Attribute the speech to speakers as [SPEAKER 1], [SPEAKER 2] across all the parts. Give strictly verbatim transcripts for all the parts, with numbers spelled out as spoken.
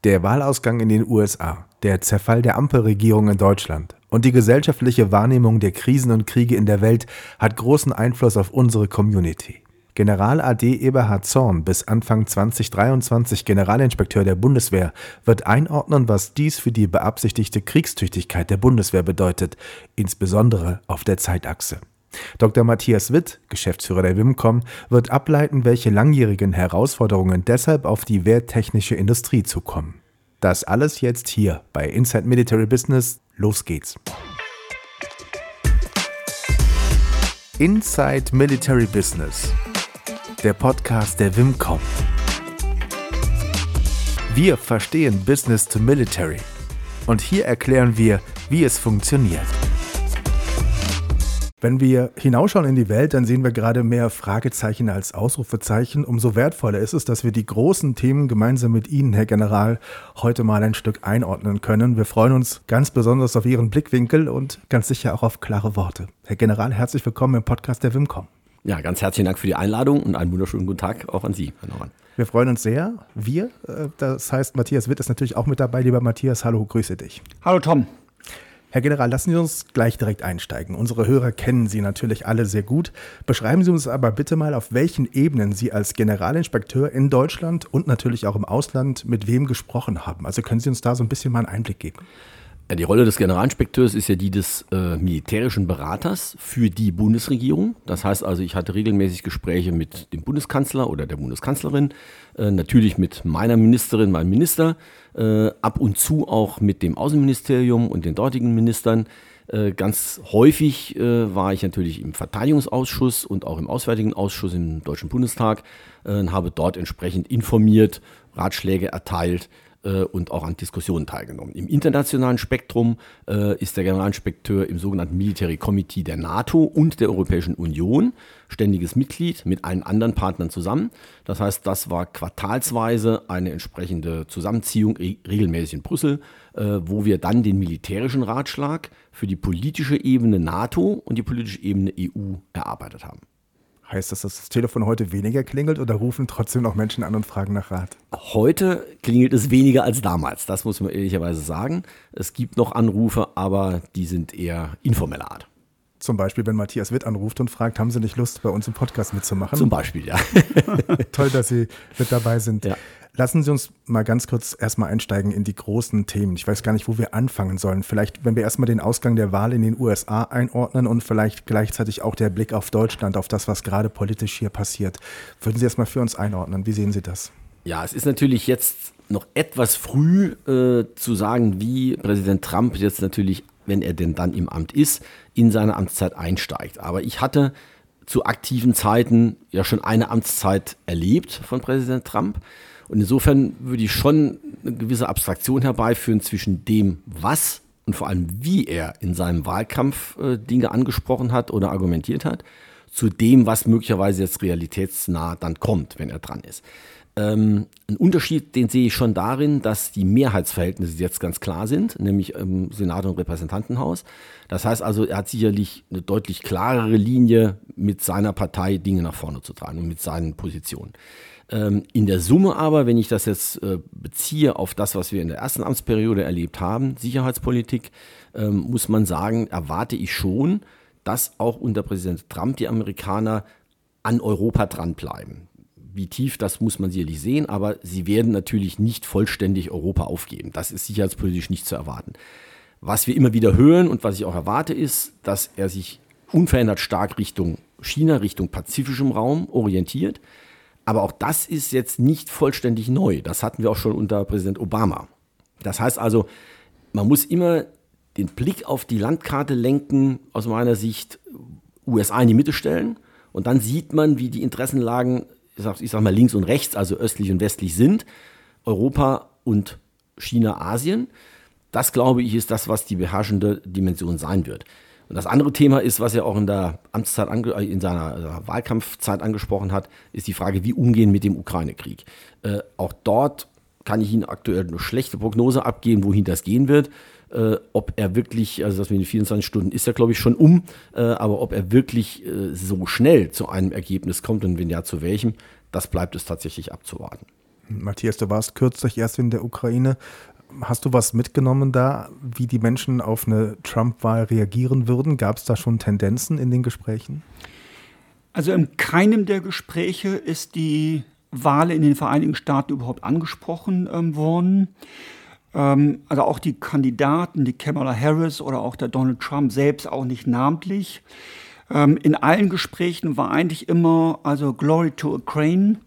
[SPEAKER 1] Der Wahlausgang in den U S A, der Zerfall der Ampelregierung in Deutschland und die gesellschaftliche Wahrnehmung der Krisen und Kriege in der Welt hat großen Einfluss auf unsere Community. General A D Eberhard Zorn, bis Anfang zwanzig dreiundzwanzig Generalinspekteur der Bundeswehr, wird einordnen, was dies für die beabsichtigte Kriegstüchtigkeit der Bundeswehr bedeutet, insbesondere auf der Zeitachse. Doktor Matthias Witt, Geschäftsführer der Wimcom, wird ableiten, welche langjährigen Herausforderungen deshalb auf die wehrtechnische Industrie zukommen. Das alles jetzt hier bei Inside Military Business. Los geht's. Inside Military Business, der Podcast der Wimcom. Wir verstehen Business to Military und hier erklären wir, wie es funktioniert. Wenn wir hinausschauen in die Welt, dann sehen wir gerade mehr Fragezeichen als Ausrufezeichen. Umso wertvoller ist es, dass wir die großen Themen gemeinsam mit Ihnen, Herr General, heute mal ein Stück einordnen können. Wir freuen uns ganz besonders auf Ihren Blickwinkel und ganz sicher auch auf klare Worte. Herr General, herzlich willkommen im Podcast der Wimcom.
[SPEAKER 2] Ja, ganz herzlichen Dank für die Einladung und einen wunderschönen guten Tag auch an Sie, Herr Norman.
[SPEAKER 1] Wir freuen uns sehr. Wir, das heißt, Matthias Witt ist natürlich auch mit dabei. Lieber Matthias, hallo, grüße dich.
[SPEAKER 3] Hallo Tom.
[SPEAKER 1] Herr General, lassen Sie uns gleich direkt einsteigen. Unsere Hörer kennen Sie natürlich alle sehr gut. Beschreiben Sie uns aber bitte mal, auf welchen Ebenen Sie als Generalinspekteur in Deutschland und natürlich auch im Ausland mit wem gesprochen haben. Also können Sie uns da so ein bisschen mal einen Einblick geben?
[SPEAKER 2] Ja, die Rolle des Generalinspekteurs ist ja die des äh, militärischen Beraters für die Bundesregierung. Das heißt also, ich hatte regelmäßig Gespräche mit dem Bundeskanzler oder der Bundeskanzlerin, äh, natürlich mit meiner Ministerin, meinem Minister, äh, ab und zu auch mit dem Außenministerium und den dortigen Ministern. Äh, ganz häufig äh, war ich natürlich im Verteidigungsausschuss und auch im Auswärtigen Ausschuss im Deutschen Bundestag äh, und habe dort entsprechend informiert, Ratschläge erteilt und auch an Diskussionen teilgenommen. Im internationalen Spektrum äh, ist der Generalinspekteur im sogenannten Military Committee der NATO und der Europäischen Union ständiges Mitglied mit allen anderen Partnern zusammen. Das heißt, das war quartalsweise eine entsprechende Zusammenziehung, re- regelmäßig in Brüssel, äh, wo wir dann den militärischen Ratschlag für die politische Ebene NATO und die politische Ebene E U erarbeitet haben.
[SPEAKER 1] Heißt das, dass das Telefon heute weniger klingelt oder rufen trotzdem noch Menschen an und fragen nach Rat?
[SPEAKER 2] Heute klingelt es weniger als damals, das muss man ehrlicherweise sagen. Es gibt noch Anrufe, aber die sind eher informeller Art.
[SPEAKER 1] Zum Beispiel, wenn Matthias Witt anruft und fragt, haben Sie nicht Lust, bei uns im Podcast mitzumachen?
[SPEAKER 2] Zum Beispiel, ja.
[SPEAKER 1] Toll, dass Sie mit dabei sind.
[SPEAKER 2] Ja.
[SPEAKER 1] Lassen Sie uns mal ganz kurz erstmal einsteigen in die großen Themen. Ich weiß gar nicht, wo wir anfangen sollen. Vielleicht, wenn wir erstmal den Ausgang der Wahl in den U S A einordnen und vielleicht gleichzeitig auch der Blick auf Deutschland, auf das, was gerade politisch hier passiert. Würden Sie erstmal für uns einordnen? Wie sehen Sie das?
[SPEAKER 2] Ja, es ist natürlich jetzt noch etwas früh äh, zu sagen, wie Präsident Trump jetzt natürlich, wenn er denn dann im Amt ist, in seine Amtszeit einsteigt. Aber ich hatte zu aktiven Zeiten ja schon eine Amtszeit erlebt von Präsident Trump. Und insofern würde ich schon eine gewisse Abstraktion herbeiführen zwischen dem, was und vor allem wie er in seinem Wahlkampf äh, Dinge angesprochen hat oder argumentiert hat, zu dem, was möglicherweise jetzt realitätsnah dann kommt, wenn er dran ist. Ähm, ein Unterschied, den sehe ich schon darin, dass die Mehrheitsverhältnisse jetzt ganz klar sind, nämlich im Senat und Repräsentantenhaus. Das heißt also, er hat sicherlich eine deutlich klarere Linie, mit seiner Partei Dinge nach vorne zu tragen und mit seinen Positionen. In der Summe aber, wenn ich das jetzt äh, beziehe auf das, was wir in der ersten Amtsperiode erlebt haben, Sicherheitspolitik, ähm, muss man sagen, erwarte ich schon, dass auch unter Präsident Trump die Amerikaner an Europa dranbleiben. Wie tief, das muss man sicherlich sehen, aber sie werden natürlich nicht vollständig Europa aufgeben. Das ist sicherheitspolitisch nicht zu erwarten. Was wir immer wieder hören und was ich auch erwarte, ist, dass er sich unverändert stark Richtung China, Richtung pazifischem Raum orientiert. Aber auch das ist jetzt nicht vollständig neu. Das hatten wir auch schon unter Präsident Obama. Das heißt also, man muss immer den Blick auf die Landkarte lenken, aus meiner Sicht U S A in die Mitte stellen. Und dann sieht man, wie die Interessenlagen, ich sag, ich sag mal links und rechts, also östlich und westlich sind. Europa und China, Asien. Das, glaube ich, ist das, was die beherrschende Dimension sein wird. Und das andere Thema ist, was er auch in der Amtszeit, in seiner Wahlkampfzeit angesprochen hat, ist die Frage, wie umgehen mit dem Ukraine-Krieg. Äh, auch dort kann ich Ihnen aktuell eine schlechte Prognose abgeben, wohin das gehen wird. Äh, ob er wirklich, also das mit den vierundzwanzig Stunden ist ja, glaube ich, schon um, äh, aber ob er wirklich äh, so schnell zu einem Ergebnis kommt und wenn ja, zu welchem, das bleibt es tatsächlich abzuwarten.
[SPEAKER 1] Matthias, du warst kürzlich erst in der Ukraine. Hast du was mitgenommen da, wie die Menschen auf eine Trump-Wahl reagieren würden? Gab es da schon Tendenzen in den Gesprächen?
[SPEAKER 3] Also in keinem der Gespräche ist die Wahl in den Vereinigten Staaten überhaupt angesprochen ähm, worden. Ähm, also auch die Kandidaten, die Kamala Harris oder auch der Donald Trump selbst auch nicht namentlich. Ähm, in allen Gesprächen war eigentlich immer also Glory to Ukraine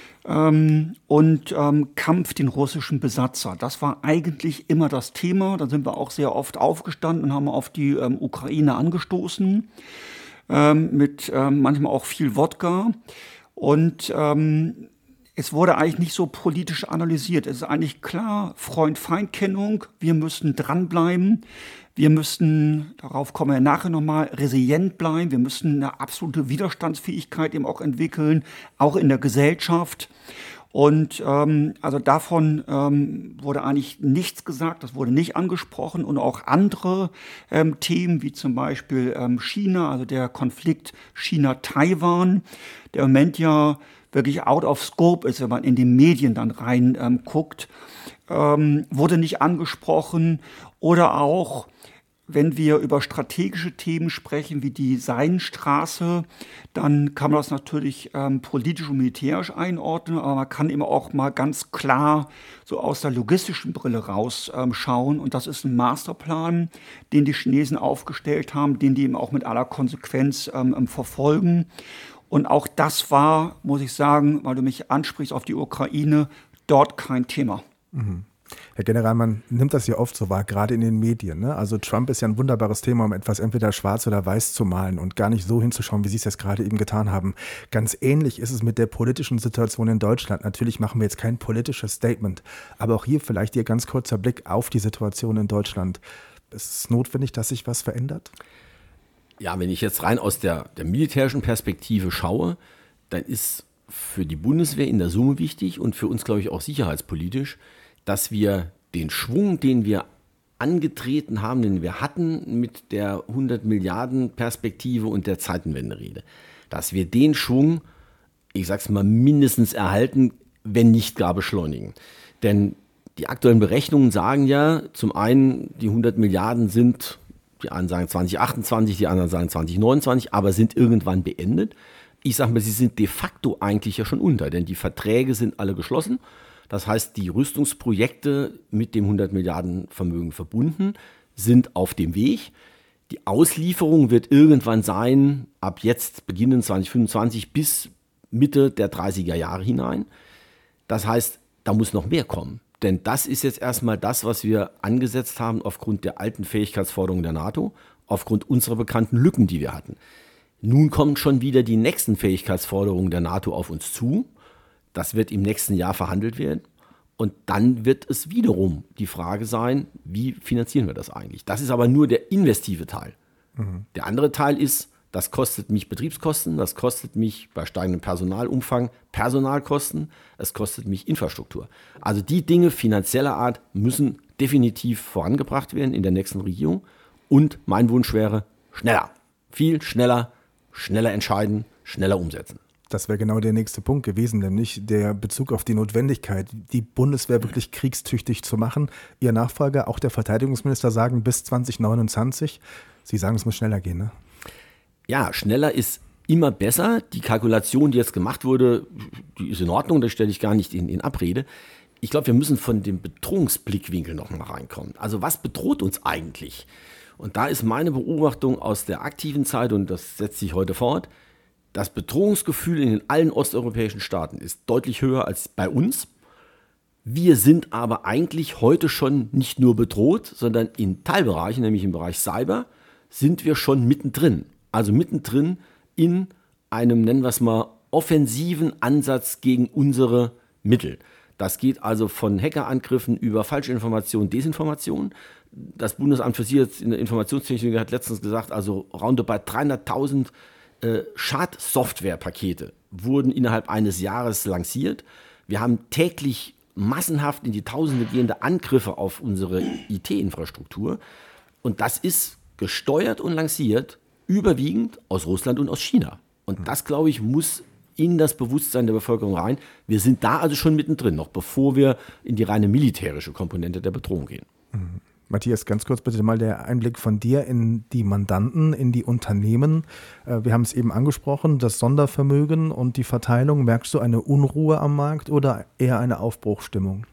[SPEAKER 3] ähm, und ähm, Kampf den russischen Besatzer. Das war eigentlich immer das Thema. Da sind wir auch sehr oft aufgestanden und haben auf die ähm, Ukraine angestoßen. Ähm, mit ähm, manchmal auch viel Wodka. Und ähm, es wurde eigentlich nicht so politisch analysiert. Es ist eigentlich klar, Freund-Feind-Kennung, wir müssen dranbleiben. Wir müssen, darauf kommen wir nachher nochmal, resilient bleiben. Wir müssen eine absolute Widerstandsfähigkeit eben auch entwickeln, auch in der Gesellschaft. Und ähm, also davon ähm, wurde eigentlich nichts gesagt, das wurde nicht angesprochen. Und auch andere ähm, Themen, wie zum Beispiel ähm, China, also der Konflikt China-Taiwan, der im Moment ja wirklich out of scope ist, wenn man in die Medien dann rein ähm, guckt, ähm, wurde nicht angesprochen. Oder auch, wenn wir über strategische Themen sprechen, wie die Seidenstraße, dann kann man das natürlich ähm, politisch und militärisch einordnen, aber man kann immer auch mal ganz klar so aus der logistischen Brille rausschauen. Ähm, und das ist ein Masterplan, den die Chinesen aufgestellt haben, den die eben auch mit aller Konsequenz ähm, verfolgen. Und auch das war, muss ich sagen, weil du mich ansprichst auf die Ukraine, dort kein Thema.
[SPEAKER 1] Mhm. Herr General, man nimmt das ja oft so wahr, gerade in den Medien. Ne? Also Trump ist ja ein wunderbares Thema, um etwas entweder schwarz oder weiß zu malen und gar nicht so hinzuschauen, wie Sie es jetzt gerade eben getan haben. Ganz ähnlich ist es mit der politischen Situation in Deutschland. Natürlich machen wir jetzt kein politisches Statement, aber auch hier vielleicht Ihr ganz kurzer Blick auf die Situation in Deutschland. Ist es notwendig, dass sich was verändert?
[SPEAKER 2] Ja, wenn ich jetzt rein aus der, der militärischen Perspektive schaue, dann ist für die Bundeswehr in der Summe wichtig und für uns, glaube ich, auch sicherheitspolitisch, dass wir den Schwung, den wir angetreten haben, den wir hatten mit der hundert Milliarden Perspektive und der Zeitenwende-Rede, dass wir den Schwung, ich sag's mal, mindestens erhalten, wenn nicht gar beschleunigen. Denn die aktuellen Berechnungen sagen ja, zum einen, die hundert Milliarden sind, die einen sagen zwanzig achtundzwanzig, die anderen sagen zwanzig neunundzwanzig, aber sind irgendwann beendet. Ich sage mal, sie sind de facto eigentlich ja schon unter, denn die Verträge sind alle geschlossen. Das heißt, die Rüstungsprojekte mit dem hundert Milliarden Vermögen verbunden sind auf dem Weg. Die Auslieferung wird irgendwann sein, ab jetzt beginnend zwanzig fünfundzwanzig bis Mitte der dreißiger Jahre hinein. Das heißt, da muss noch mehr kommen. Denn das ist jetzt erstmal das, was wir angesetzt haben aufgrund der alten Fähigkeitsforderungen der NATO, aufgrund unserer bekannten Lücken, die wir hatten. Nun kommen schon wieder die nächsten Fähigkeitsforderungen der NATO auf uns zu. Das wird im nächsten Jahr verhandelt werden. Und dann wird es wiederum die Frage sein, wie finanzieren wir das eigentlich? Das ist aber nur der investive Teil. Mhm. Der andere Teil ist, das kostet mich Betriebskosten, das kostet mich bei steigendem Personalumfang Personalkosten, es kostet mich Infrastruktur. Also die Dinge finanzieller Art müssen definitiv vorangebracht werden in der nächsten Regierung. Und mein Wunsch wäre schneller, viel schneller, schneller entscheiden, schneller umsetzen.
[SPEAKER 1] Das wäre genau der nächste Punkt gewesen, nämlich der Bezug auf die Notwendigkeit, die Bundeswehr wirklich kriegstüchtig zu machen. Ihr Nachfolger, auch der Verteidigungsminister, sagen bis zwanzig neunundzwanzig. Sie sagen, es muss schneller gehen, ne?
[SPEAKER 2] Ja, schneller ist immer besser. Die Kalkulation, die jetzt gemacht wurde, die ist in Ordnung, das stelle ich gar nicht in, in Abrede. Ich glaube, wir müssen von dem Bedrohungsblickwinkel noch mal reinkommen. Also was bedroht uns eigentlich? Und da ist meine Beobachtung aus der aktiven Zeit, und das setzt sich heute fort, das Bedrohungsgefühl in den allen osteuropäischen Staaten ist deutlich höher als bei uns. Wir sind aber eigentlich heute schon nicht nur bedroht, sondern in Teilbereichen, nämlich im Bereich Cyber, sind wir schon mittendrin. Also mittendrin in einem, nennen wir es mal, offensiven Ansatz gegen unsere Mittel. Das geht also von Hackerangriffen über Falschinformation, Desinformation. Das Bundesamt für Sicherheit in der Informationstechnik hat letztens gesagt, also roundabout dreihunderttausend äh, Schadsoftwarepakete wurden innerhalb eines Jahres lanciert. Wir haben täglich massenhaft in die Tausende gehende Angriffe auf unsere I T-Infrastruktur. Und das ist gesteuert und lanciert überwiegend aus Russland und aus China. Und das, glaube ich, muss in das Bewusstsein der Bevölkerung rein. Wir sind da also schon mittendrin, noch bevor wir in die reine militärische Komponente der Bedrohung gehen.
[SPEAKER 1] Mhm. Matthias, ganz kurz bitte mal der Einblick von dir in die Mandanten, in die Unternehmen. Wir haben es eben angesprochen, das Sondervermögen und die Verteilung. Merkst du eine Unruhe am Markt oder eher eine Aufbruchsstimmung?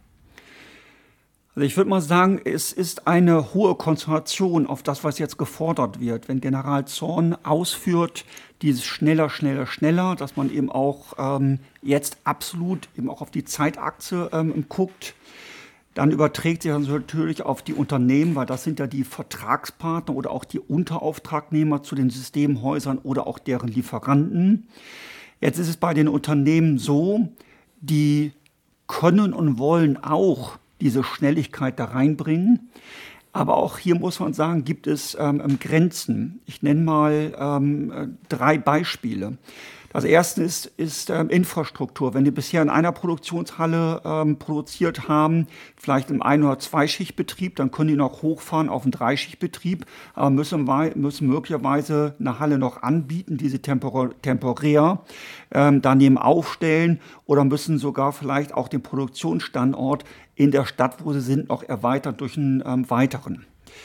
[SPEAKER 3] Also ich würde mal sagen, es ist eine hohe Konzentration auf das, was jetzt gefordert wird. Wenn General Zorn ausführt, dieses schneller, schneller, schneller, dass man eben auch ähm, jetzt absolut eben auch auf die Zeitachse ähm, guckt, dann überträgt sich das natürlich auf die Unternehmen, weil das sind ja die Vertragspartner oder auch die Unterauftragnehmer zu den Systemhäusern oder auch deren Lieferanten. Jetzt ist es bei den Unternehmen so, die können und wollen auch diese Schnelligkeit da reinbringen. Aber auch hier muss man sagen, gibt es ähm, Grenzen. Ich nenne mal ähm, drei Beispiele. Das erste ist, ist ähm, Infrastruktur. Wenn die bisher in einer Produktionshalle ähm, produziert haben, vielleicht im Ein- oder Zweischichtbetrieb, dann können die noch hochfahren auf einen Dreischichtbetrieb, aber müssen, müssen möglicherweise eine Halle noch anbieten, diese tempor- temporär ähm, daneben aufstellen oder müssen sogar vielleicht auch den Produktionsstandort in der Stadt, wo sie sind, noch erweitern durch einen ähm, weiteren.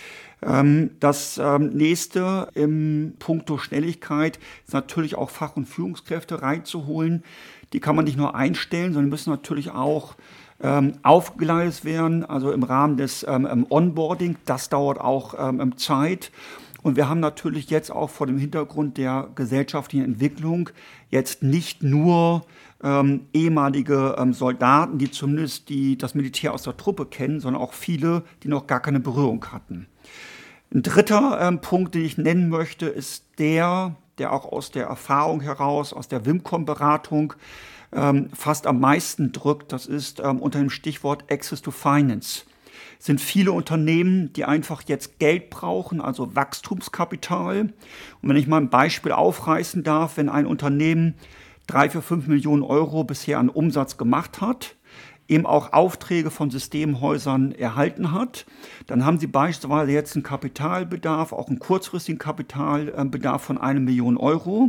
[SPEAKER 3] Das nächste im Punkto Schnelligkeit ist natürlich auch Fach- und Führungskräfte reinzuholen. Die kann man nicht nur einstellen, sondern müssen natürlich auch ähm, aufgeleistet werden, also im Rahmen des ähm, Onboarding. Das dauert auch ähm, Zeit. Und wir haben natürlich jetzt auch vor dem Hintergrund der gesellschaftlichen Entwicklung jetzt nicht nur ähm, ehemalige ähm, Soldaten, die zumindest die, das Militär aus der Truppe kennen, sondern auch viele, die noch gar keine Berührung hatten. Ein dritter ähm, Punkt, den ich nennen möchte, ist der, der auch aus der Erfahrung heraus, aus der Wimcom-Beratung ähm, fast am meisten drückt. Das ist ähm, unter dem Stichwort Access to Finance. Es sind viele Unternehmen, die einfach jetzt Geld brauchen, also Wachstumskapital. Und wenn ich mal ein Beispiel aufreißen darf, wenn ein Unternehmen drei, vier, fünf Millionen Euro bisher an Umsatz gemacht hat, eben auch Aufträge von Systemhäusern erhalten hat, dann haben sie beispielsweise jetzt einen Kapitalbedarf, auch einen kurzfristigen Kapitalbedarf von einer Million Euro.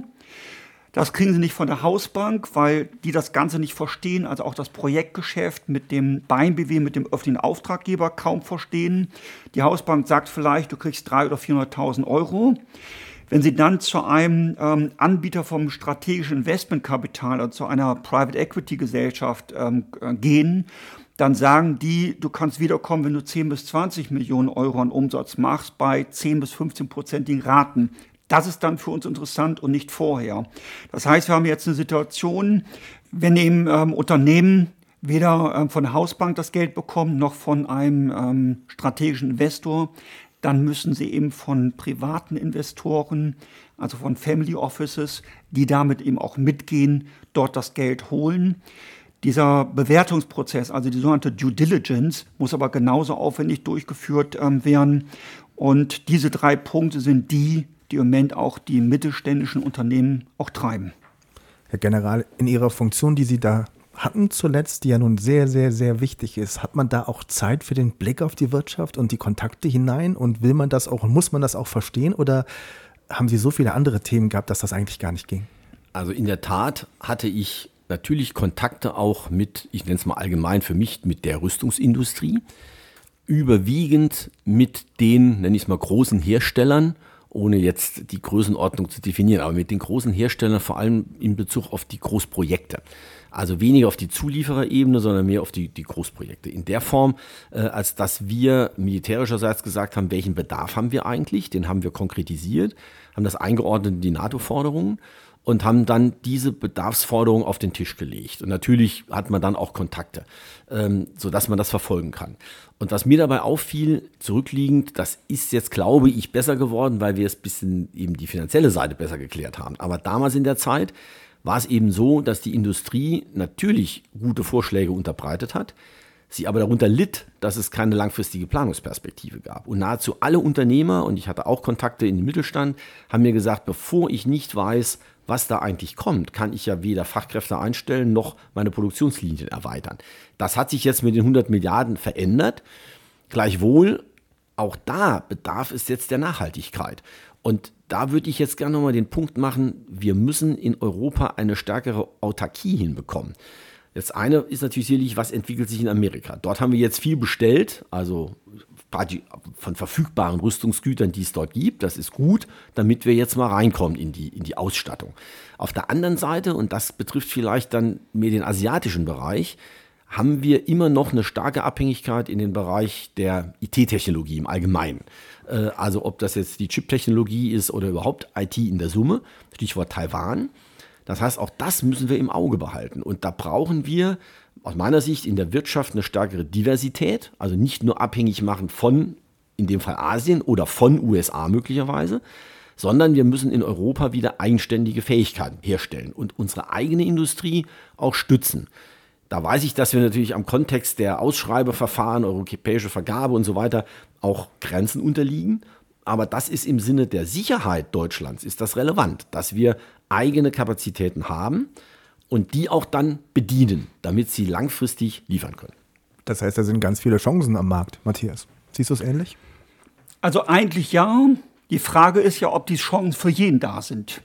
[SPEAKER 3] Das kriegen sie nicht von der Hausbank, weil die das Ganze nicht verstehen, also auch das Projektgeschäft mit dem B W, mit dem öffentlichen Auftraggeber kaum verstehen. Die Hausbank sagt vielleicht, du kriegst dreihunderttausend oder vierhunderttausend Euro. Wenn Sie dann zu einem ähm, Anbieter vom strategischen Investmentkapital, also zu einer Private Equity Gesellschaft ähm, gehen, dann sagen die, du kannst wiederkommen, wenn du zehn bis zwanzig Millionen Euro an Umsatz machst, bei zehn bis fünfzehn prozentigen Raten. Das ist dann für uns interessant und nicht vorher. Das heißt, wir haben jetzt eine Situation, wenn eben ähm, Unternehmen weder ähm, von der Hausbank das Geld bekommen, noch von einem ähm, strategischen Investor, dann müssen sie eben von privaten Investoren, also von Family Offices, die damit eben auch mitgehen, dort das Geld holen. Dieser Bewertungsprozess, also die sogenannte Due Diligence, muss aber genauso aufwendig durchgeführt ähm, werden. Und diese drei Punkte sind die, die im Moment auch die mittelständischen Unternehmen auch treiben.
[SPEAKER 1] Herr General, in Ihrer Funktion, die Sie da hatten zuletzt, die ja nun sehr, sehr, sehr wichtig ist, hat man da auch Zeit für den Blick auf die Wirtschaft und die Kontakte hinein und will man das auch und muss man das auch verstehen oder haben Sie so viele andere Themen gehabt, dass das eigentlich gar nicht ging?
[SPEAKER 2] Also in der Tat hatte ich natürlich Kontakte auch mit, ich nenne es mal allgemein für mich, mit der Rüstungsindustrie, überwiegend mit den, nenne ich es mal, großen Herstellern, ohne jetzt die Größenordnung zu definieren, aber mit den großen Herstellern vor allem in Bezug auf die Großprojekte. Also weniger auf die Zuliefererebene, sondern mehr auf die, die Großprojekte. In der Form, äh, als dass wir militärischerseits gesagt haben, welchen Bedarf haben wir eigentlich, den haben wir konkretisiert, haben das eingeordnet in die NATO-Forderungen und haben dann diese Bedarfsforderung auf den Tisch gelegt. Und natürlich hat man dann auch Kontakte, ähm, sodass man das verfolgen kann. Und was mir dabei auffiel, zurückliegend, das ist jetzt, glaube ich, besser geworden, weil wir es ein bisschen eben die finanzielle Seite besser geklärt haben. Aber damals in der Zeit war es eben so, dass die Industrie natürlich gute Vorschläge unterbreitet hat, sie aber darunter litt, dass es keine langfristige Planungsperspektive gab. Und nahezu alle Unternehmer, und ich hatte auch Kontakte in den Mittelstand, haben mir gesagt, bevor ich nicht weiß, was da eigentlich kommt, kann ich ja weder Fachkräfte einstellen, noch meine Produktionslinien erweitern. Das hat sich jetzt mit den hundert Milliarden verändert. Gleichwohl, auch da bedarf es jetzt der Nachhaltigkeit. Und da würde ich jetzt gerne nochmal den Punkt machen, wir müssen in Europa eine stärkere Autarkie hinbekommen. Das eine ist natürlich sicherlich, was entwickelt sich in Amerika. Dort haben wir jetzt viel bestellt, also von verfügbaren Rüstungsgütern, die es dort gibt. Das ist gut, damit wir jetzt mal reinkommen in die, in die Ausstattung. Auf der anderen Seite, und das betrifft vielleicht dann mehr den asiatischen Bereich, haben wir immer noch eine starke Abhängigkeit in den Bereich der I T-Technologie im Allgemeinen. Also ob das jetzt die Chip-Technologie ist oder überhaupt I T in der Summe, Stichwort Taiwan. Das heißt, auch das müssen wir im Auge behalten. Und da brauchen wir aus meiner Sicht in der Wirtschaft eine stärkere Diversität, also nicht nur abhängig machen von, in dem Fall Asien oder von U S A möglicherweise, sondern wir müssen in Europa wieder eigenständige Fähigkeiten herstellen und unsere eigene Industrie auch stützen. Da weiß ich, dass wir natürlich am Kontext der Ausschreibeverfahren, europäische Vergabe und so weiter auch Grenzen unterliegen. Aber das ist im Sinne der Sicherheit Deutschlands, ist das relevant, dass wir eigene Kapazitäten haben und die auch dann bedienen, damit sie langfristig liefern können.
[SPEAKER 1] Das heißt, da sind ganz viele Chancen am Markt. Matthias, siehst du es ähnlich?
[SPEAKER 3] Also eigentlich ja. Die Frage ist ja, ob die Chancen für jeden da sind.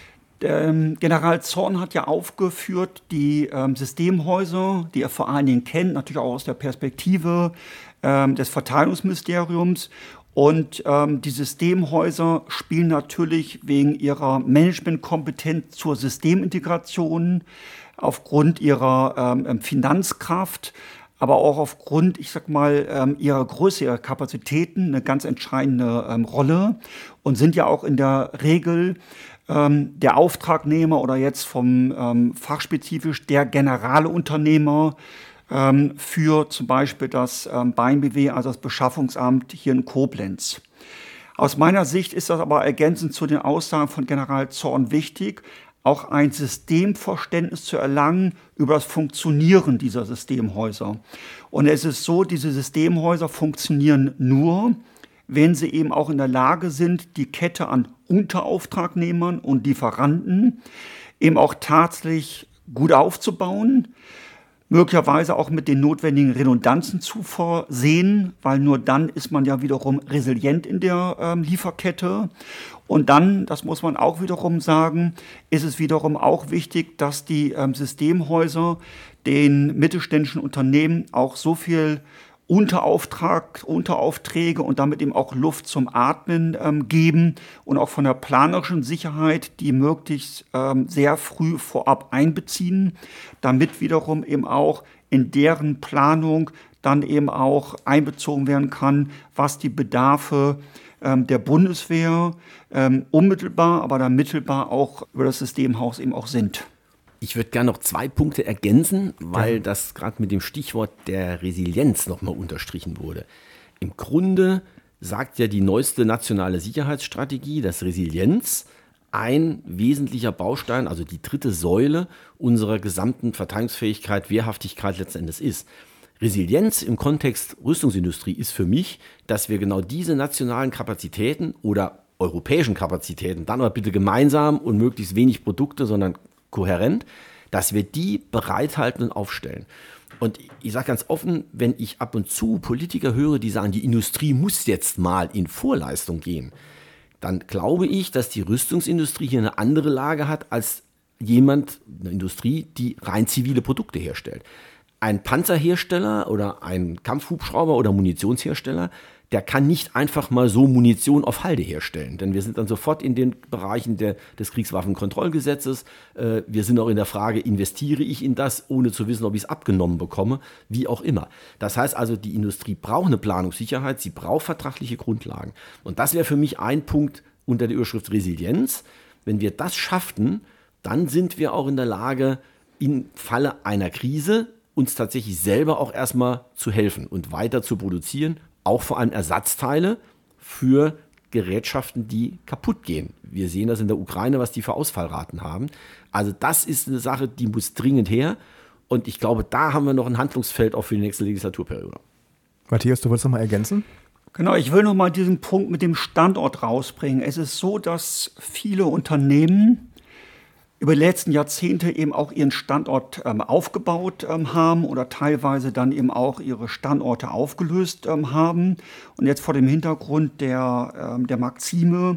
[SPEAKER 3] Ähm, General Zorn hat ja aufgeführt, die ähm, Systemhäuser, die er vor allen Dingen kennt, natürlich auch aus der Perspektive ähm, des Verteidigungsministeriums. Und ähm, die Systemhäuser spielen natürlich wegen ihrer Managementkompetenz zur Systemintegration, aufgrund ihrer ähm, Finanzkraft, aber auch aufgrund, ich sag mal, ähm, ihrer Größe, ihrer Kapazitäten eine ganz entscheidende ähm, Rolle und sind ja auch in der Regel ähm, der Auftragnehmer oder jetzt vom ähm, fachspezifisch der Generalunternehmer ähm, für zum Beispiel das ähm, B A I N B W, also das Beschaffungsamt hier in Koblenz. Aus meiner Sicht ist das aber ergänzend zu den Aussagen von General Zorn wichtig, auch ein Systemverständnis zu erlangen über das Funktionieren dieser Systemhäuser. Und es ist so, diese Systemhäuser funktionieren nur, wenn sie eben auch in der Lage sind, die Kette an Unterauftragnehmern und Lieferanten eben auch tatsächlich gut aufzubauen, möglicherweise auch mit den notwendigen Redundanzen zu versehen, weil nur dann ist man ja wiederum resilient in der ähm, Lieferkette. Und dann, das muss man auch wiederum sagen, ist es wiederum auch wichtig, dass die ähm, Systemhäuser den mittelständischen Unternehmen auch so viel Unterauftrag, Unteraufträge und damit eben auch Luft zum Atmen ähm, geben und auch von der planerischen Sicherheit die möglichst ähm, sehr früh vorab einbeziehen, damit wiederum eben auch in deren Planung dann eben auch einbezogen werden kann, was die Bedarfe ähm, der Bundeswehr ähm, unmittelbar, aber dann mittelbar auch über das Systemhaus eben auch sind.
[SPEAKER 2] Ich würde gerne noch zwei Punkte ergänzen, weil ja. das gerade mit dem Stichwort der Resilienz nochmal unterstrichen wurde. Im Grunde sagt ja die neueste nationale Sicherheitsstrategie, dass Resilienz ein wesentlicher Baustein, also die dritte Säule unserer gesamten Verteidigungsfähigkeit, Wehrhaftigkeit letzten Endes ist. Resilienz im Kontext Rüstungsindustrie ist für mich, dass wir genau diese nationalen Kapazitäten oder europäischen Kapazitäten, dann aber bitte gemeinsam und möglichst wenig Produkte, sondern kohärent, dass wir die bereithalten und aufstellen. Und ich sage ganz offen, wenn ich ab und zu Politiker höre, die sagen, die Industrie muss jetzt mal in Vorleistung gehen, dann glaube ich, dass die Rüstungsindustrie hier eine andere Lage hat als jemand, eine Industrie, die rein zivile Produkte herstellt. Ein Panzerhersteller oder ein Kampfhubschrauber oder Munitionshersteller, der kann nicht einfach mal so Munition auf Halde herstellen. Denn wir sind dann sofort in den Bereichen der, des Kriegswaffenkontrollgesetzes. Äh, wir sind auch in der Frage, investiere ich in das, ohne zu wissen, ob ich es abgenommen bekomme, wie auch immer. Das heißt also, die Industrie braucht eine Planungssicherheit, sie braucht vertragliche Grundlagen. Und das wäre für mich ein Punkt unter der Überschrift Resilienz. Wenn wir das schafften, dann sind wir auch in der Lage, im Falle einer Krise uns tatsächlich selber auch erstmal zu helfen und weiter zu produzieren, auch vor allem Ersatzteile für Gerätschaften, die kaputt gehen. Wir sehen das in der Ukraine, was die für Ausfallraten haben. Also das ist eine Sache, die muss dringend her. Und ich glaube, da haben wir noch ein Handlungsfeld auch für die nächste Legislaturperiode.
[SPEAKER 1] Matthias, du wolltest noch mal ergänzen?
[SPEAKER 3] Genau, ich will noch mal diesen Punkt mit dem Standort rausbringen. Es ist so, dass viele Unternehmen über die letzten Jahrzehnte eben auch ihren Standort ähm, aufgebaut ähm, haben oder teilweise dann eben auch ihre Standorte aufgelöst ähm, haben. Und jetzt vor dem Hintergrund der, ähm, der Maxime,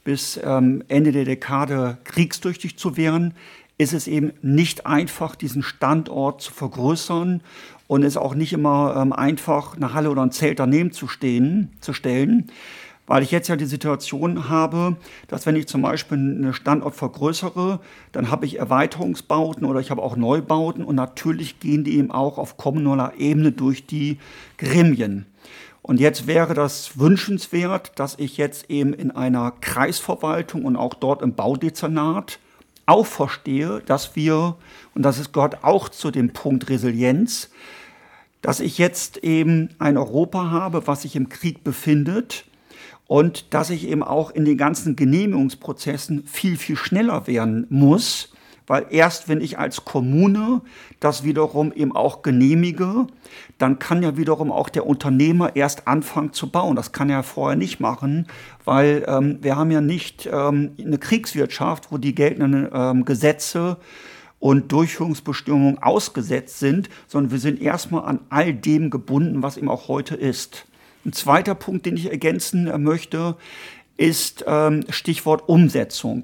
[SPEAKER 3] bis ähm, Ende der Dekade kriegstüchtig zu werden, ist es eben nicht einfach, diesen Standort zu vergrößern und es ist auch nicht immer ähm, einfach, eine Halle oder ein Zelt daneben zu, stehen, zu stellen, weil ich jetzt ja die Situation habe, dass wenn ich zum Beispiel einen Standort vergrößere, dann habe ich Erweiterungsbauten oder ich habe auch Neubauten und natürlich gehen die eben auch auf kommunaler Ebene durch die Gremien. Und jetzt wäre das wünschenswert, dass ich jetzt eben in einer Kreisverwaltung und auch dort im Baudezernat auch verstehe, dass wir, und das ist, gehört auch zu dem Punkt Resilienz, dass ich jetzt eben ein Europa habe, was sich im Krieg befindet und dass ich eben auch in den ganzen Genehmigungsprozessen viel, viel schneller werden muss, weil erst wenn ich als Kommune das wiederum eben auch genehmige, dann kann ja wiederum auch der Unternehmer erst anfangen zu bauen. Das kann er vorher nicht machen, weil ähm, wir haben ja nicht ähm, eine Kriegswirtschaft, wo die geltenden ähm, Gesetze und Durchführungsbestimmungen ausgesetzt sind, sondern wir sind erstmal an all dem gebunden, was eben auch heute ist. Ein zweiter Punkt, den ich ergänzen möchte, ist ähm, Stichwort Umsetzung.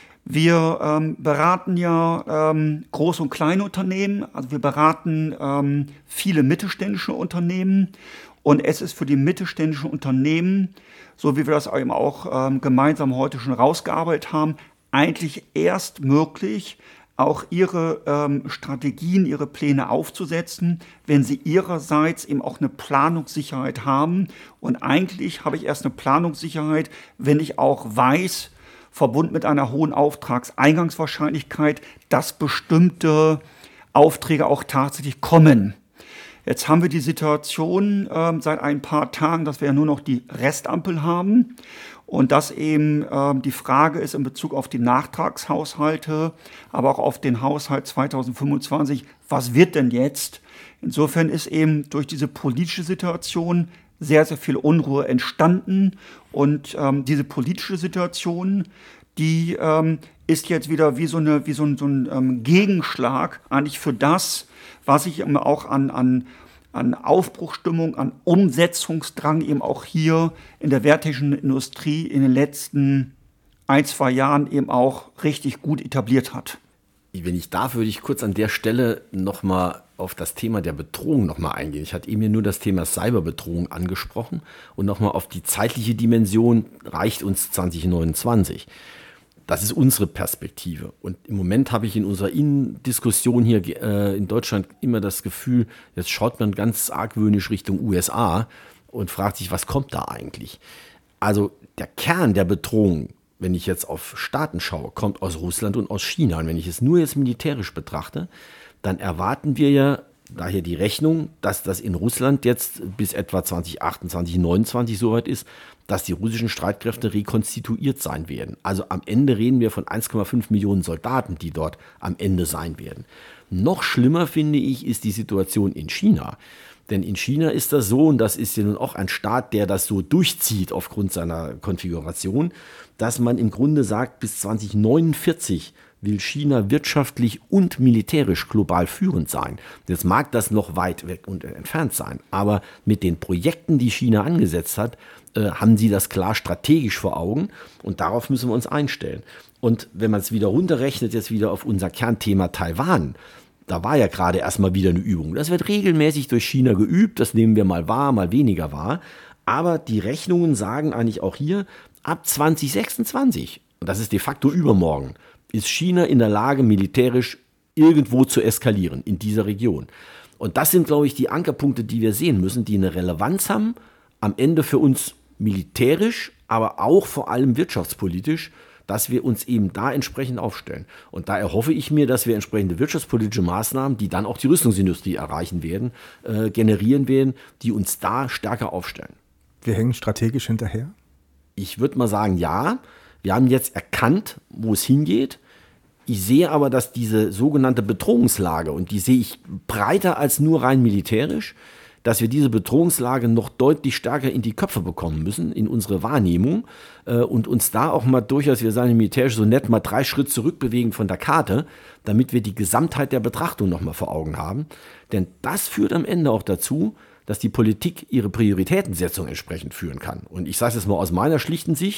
[SPEAKER 3] Wir ähm, beraten ja ähm, Groß- und Kleinunternehmen, also wir beraten ähm, viele mittelständische Unternehmen und es ist für die mittelständischen Unternehmen, so wie wir das eben auch ähm, gemeinsam heute schon rausgearbeitet haben, eigentlich erst möglich, auch ihre ähm, Strategien, ihre Pläne aufzusetzen, wenn sie ihrerseits eben auch eine Planungssicherheit haben. Und eigentlich habe ich erst eine Planungssicherheit, wenn ich auch weiß, verbunden mit einer hohen Auftragseingangswahrscheinlichkeit, dass bestimmte Aufträge auch tatsächlich kommen. Jetzt haben wir die Situation äh, seit ein paar Tagen, dass wir ja nur noch die Restampel haben und dass eben äh, die Frage ist in Bezug auf die Nachtragshaushalte, aber auch auf den Haushalt zweitausendfünfundzwanzig, was wird denn jetzt? Insofern ist eben durch diese politische Situation sehr, sehr viel Unruhe entstanden und ähm, diese politische Situation, die ähm, ist jetzt wieder wie so, eine, wie so ein, so ein ähm, Gegenschlag eigentlich für das, was ich immer auch an, an, an Aufbruchstimmung, an Umsetzungsdrang eben auch hier in der wehrtechnischen Industrie in den letzten ein, zwei Jahren eben auch richtig gut etabliert hat.
[SPEAKER 2] Wenn ich darf, würde ich kurz an der Stelle nochmal auf das Thema der Bedrohung nochmal eingehen. Ich hatte eben hier nur das Thema Cyberbedrohung angesprochen und nochmal auf die zeitliche Dimension reicht uns zwanzig neunundzwanzig. Das ist unsere Perspektive. Und im Moment habe ich in unserer Innendiskussion hier äh, in Deutschland immer das Gefühl, jetzt schaut man ganz argwöhnisch Richtung U S A und fragt sich, was kommt da eigentlich? Also der Kern der Bedrohung, wenn ich jetzt auf Staaten schaue, kommt aus Russland und aus China. Und wenn ich es nur jetzt militärisch betrachte, dann erwarten wir ja daher die Rechnung, dass das in Russland jetzt bis etwa zwanzig achtundzwanzig, neunundzwanzig soweit ist, dass die russischen Streitkräfte rekonstituiert sein werden. Also am Ende reden wir von eins Komma fünf Millionen Soldaten, die dort am Ende sein werden. Noch schlimmer, finde ich, ist die Situation in China. Denn in China ist das so, und das ist ja nun auch ein Staat, der das so durchzieht aufgrund seiner Konfiguration, dass man im Grunde sagt, bis zwanzig neunundvierzig will China wirtschaftlich und militärisch global führend sein. Jetzt mag das noch weit weg und entfernt sein, aber mit den Projekten, die China angesetzt hat, äh, haben sie das klar strategisch vor Augen und darauf müssen wir uns einstellen. Und wenn man es wieder runterrechnet, jetzt wieder auf unser Kernthema Taiwan, da war ja gerade erstmal wieder eine Übung. Das wird regelmäßig durch China geübt, das nehmen wir mal wahr, mal weniger wahr. Aber die Rechnungen sagen eigentlich auch hier, ab zwanzig sechsundzwanzig, und das ist de facto übermorgen, ist China in der Lage, militärisch irgendwo zu eskalieren in dieser Region. Und das sind, glaube ich, die Ankerpunkte, die wir sehen müssen, die eine Relevanz haben, am Ende für uns militärisch, aber auch vor allem wirtschaftspolitisch, dass wir uns eben da entsprechend aufstellen. Und da erhoffe ich mir, dass wir entsprechende wirtschaftspolitische Maßnahmen, die dann auch die Rüstungsindustrie erreichen werden, äh, generieren werden, die uns da stärker aufstellen.
[SPEAKER 1] Wir hängen strategisch hinterher?
[SPEAKER 2] Ich würde mal sagen, ja. Wir haben jetzt erkannt, wo es hingeht. Ich sehe aber, dass diese sogenannte Bedrohungslage, und die sehe ich breiter als nur rein militärisch, dass wir diese Bedrohungslage noch deutlich stärker in die Köpfe bekommen müssen, in unsere Wahrnehmung äh, und uns da auch mal durchaus, wir sagen militärisch so nett, mal drei Schritt zurückbewegen von der Karte, damit wir die Gesamtheit der Betrachtung noch mal vor Augen haben. Denn das führt am Ende auch dazu, dass die Politik ihre Prioritätensetzung entsprechend führen kann. Und ich sage es jetzt mal aus meiner schlichten Sicht,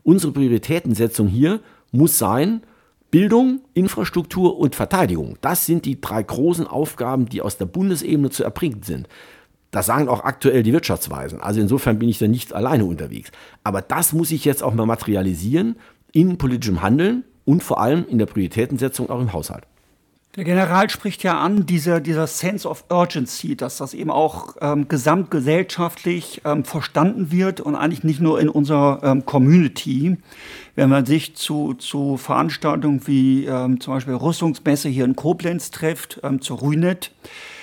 [SPEAKER 2] Unsere Prioritätensetzung hier muss sein, Bildung, Infrastruktur und Verteidigung. Das sind die drei großen Aufgaben, die aus der Bundesebene zu erbringen sind. Das sagen auch aktuell die Wirtschaftsweisen. Also insofern bin ich da nicht alleine unterwegs. Aber das muss ich jetzt auch mal materialisieren in politischem Handeln und vor allem in der Prioritätensetzung auch im Haushalt.
[SPEAKER 3] Der General spricht ja an, dieser, dieser Sense of Urgency, dass das eben auch ähm, gesamtgesellschaftlich ähm, verstanden wird und eigentlich nicht nur in unserer ähm, Community. Wenn man sich zu, zu Veranstaltungen wie ähm, zum Beispiel Rüstungsmesse hier in Koblenz trifft, ähm, zur Ruinet,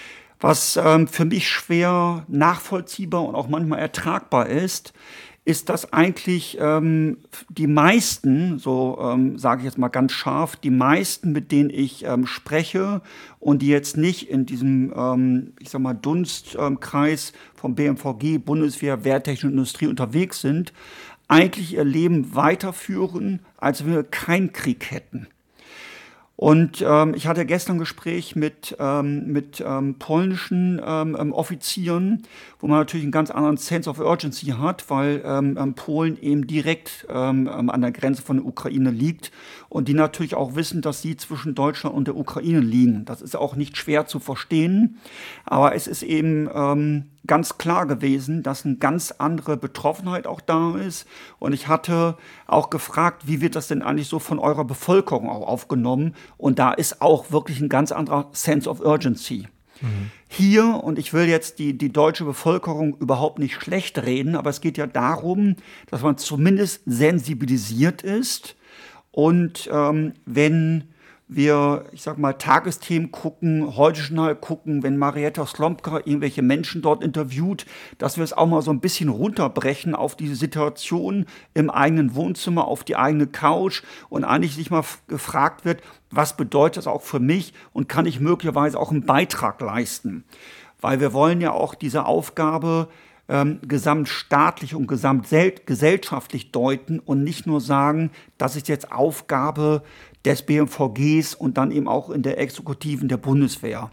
[SPEAKER 3] was ähm, für mich schwer nachvollziehbar und auch manchmal ertragbar ist, ist, dass eigentlich ähm, die meisten, so ähm, sage ich jetzt mal ganz scharf, die meisten, mit denen ich ähm, spreche und die jetzt nicht in diesem, ähm, ich sag mal, Dunstkreis vom B M V G, Bundeswehr, Wehrtechnische Industrie unterwegs sind, eigentlich ihr Leben weiterführen, als wenn wir keinen Krieg hätten. Und ähm, ich hatte gestern ein Gespräch mit, ähm, mit ähm, polnischen ähm, Offizieren, wo man natürlich einen ganz anderen Sense of Urgency hat, weil ähm, Polen eben direkt ähm, an der Grenze von der Ukraine liegt und die natürlich auch wissen, dass sie zwischen Deutschland und der Ukraine liegen. Das ist auch nicht schwer zu verstehen, aber es ist eben ähm, ganz klar gewesen, dass eine ganz andere Betroffenheit auch da ist. Und ich hatte auch gefragt, wie wird das denn eigentlich so von eurer Bevölkerung auch aufgenommen? Und da ist auch wirklich ein ganz anderer Sense of Urgency. Mhm. Hier, und ich will jetzt die, die deutsche Bevölkerung überhaupt nicht schlecht reden, aber es geht ja darum, dass man zumindest sensibilisiert ist. Und ähm, wenn wir, ich sag mal, Tagesthemen gucken, Heute-Journal gucken, wenn Marietta Slomka irgendwelche Menschen dort interviewt, dass wir es auch mal so ein bisschen runterbrechen auf diese Situation im eigenen Wohnzimmer, auf die eigene Couch und eigentlich sich mal f- gefragt wird, was bedeutet das auch für mich und kann ich möglicherweise auch einen Beitrag leisten? Weil wir wollen ja auch diese Aufgabe ähm, gesamtstaatlich und gesamtgesellschaftlich deuten und nicht nur sagen, das ist jetzt Aufgabe des B M V Gs und dann eben auch in der Exekutiven der Bundeswehr.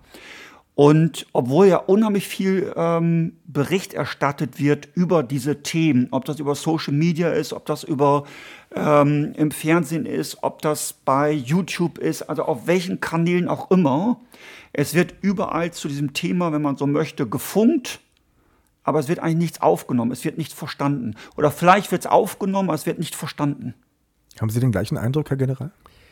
[SPEAKER 3] Und obwohl ja unheimlich viel ähm, Bericht erstattet wird über diese Themen, ob das über Social Media ist, ob das über ähm, im Fernsehen ist, ob das bei YouTube ist, also auf welchen Kanälen auch immer, es wird überall zu diesem Thema, wenn man so möchte, gefunkt, aber es wird eigentlich nichts aufgenommen, es wird nichts verstanden. Oder vielleicht wird es aufgenommen, aber es wird nicht verstanden.
[SPEAKER 1] Haben Sie den gleichen Eindruck, Herr General?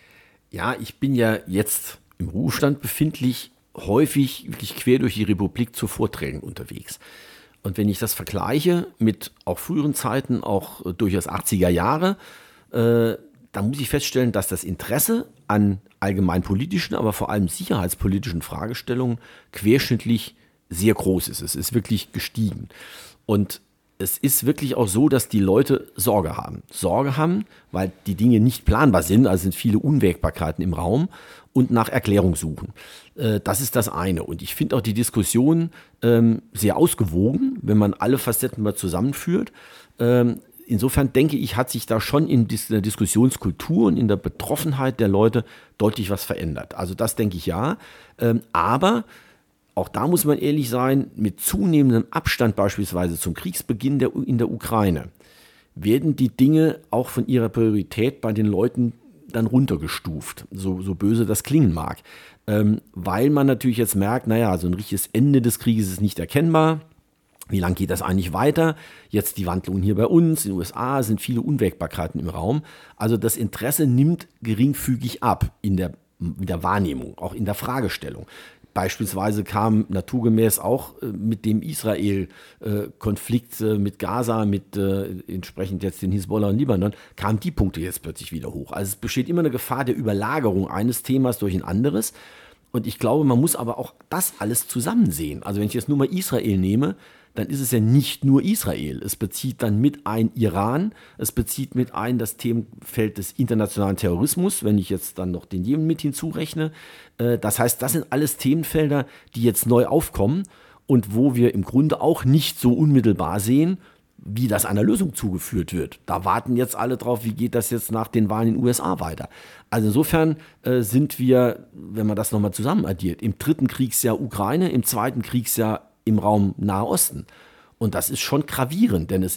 [SPEAKER 2] Ja, ich bin ja jetzt im Ruhestand befindlich, häufig wirklich quer durch die Republik zu Vorträgen unterwegs. Und wenn ich das vergleiche mit auch früheren Zeiten, auch äh, durchaus achtziger Jahre, äh, dann muss ich feststellen, dass das Interesse an allgemeinpolitischen, aber vor allem sicherheitspolitischen Fragestellungen querschnittlich sehr groß ist. Es ist wirklich gestiegen. Und es ist wirklich auch so, dass die Leute Sorge haben. Sorge haben, weil die Dinge nicht planbar sind, also sind viele Unwägbarkeiten im Raum und nach Erklärung suchen. Äh, das ist das eine. Und ich finde auch die Diskussion ähm, sehr ausgewogen, wenn man alle Facetten mal zusammenführt. Ähm, insofern denke ich, hat sich da schon in der Diskussionskultur und in der Betroffenheit der Leute deutlich was verändert. Also das denke ich ja. Ähm, aber auch da muss man ehrlich sein, mit zunehmendem Abstand beispielsweise zum Kriegsbeginn der, in der Ukraine werden die Dinge auch von ihrer Priorität bei den Leuten dann runtergestuft, so, so böse das klingen mag. Ähm, weil man natürlich jetzt merkt, naja, so ein richtiges Ende des Krieges ist nicht erkennbar. Wie lange geht das eigentlich weiter? Jetzt die Wandlungen hier bei uns, in den U S A sind viele Unwägbarkeiten im Raum. Also das Interesse nimmt geringfügig ab in der, in der Wahrnehmung, auch in der Fragestellung. Beispielsweise kam naturgemäß auch äh, mit dem Israel-Konflikt äh, äh, mit Gaza, mit äh, entsprechend jetzt den Hisbollah und Libanon, kamen die Punkte jetzt plötzlich wieder hoch. Also es besteht immer eine Gefahr der Überlagerung eines Themas durch ein anderes. Und ich glaube, man muss aber auch das alles zusammen sehen. Also wenn ich jetzt nur mal Israel nehme, dann ist es ja nicht nur Israel. Es bezieht dann mit ein Iran, es bezieht mit ein das Themenfeld des internationalen Terrorismus, wenn ich jetzt dann noch den Jemen mit hinzurechne. Das heißt, das sind alles Themenfelder, die jetzt neu aufkommen und wo wir im Grunde auch nicht so unmittelbar sehen, wie das einer Lösung zugeführt wird. Da warten jetzt alle drauf, wie geht das jetzt nach den Wahlen in den U S A weiter. Also insofern äh, sind wir, wenn man das nochmal zusammen addiert, im dritten Kriegsjahr Ukraine, im zweiten Kriegsjahr im Raum Nahe Osten. Und das ist schon gravierend, denn es ist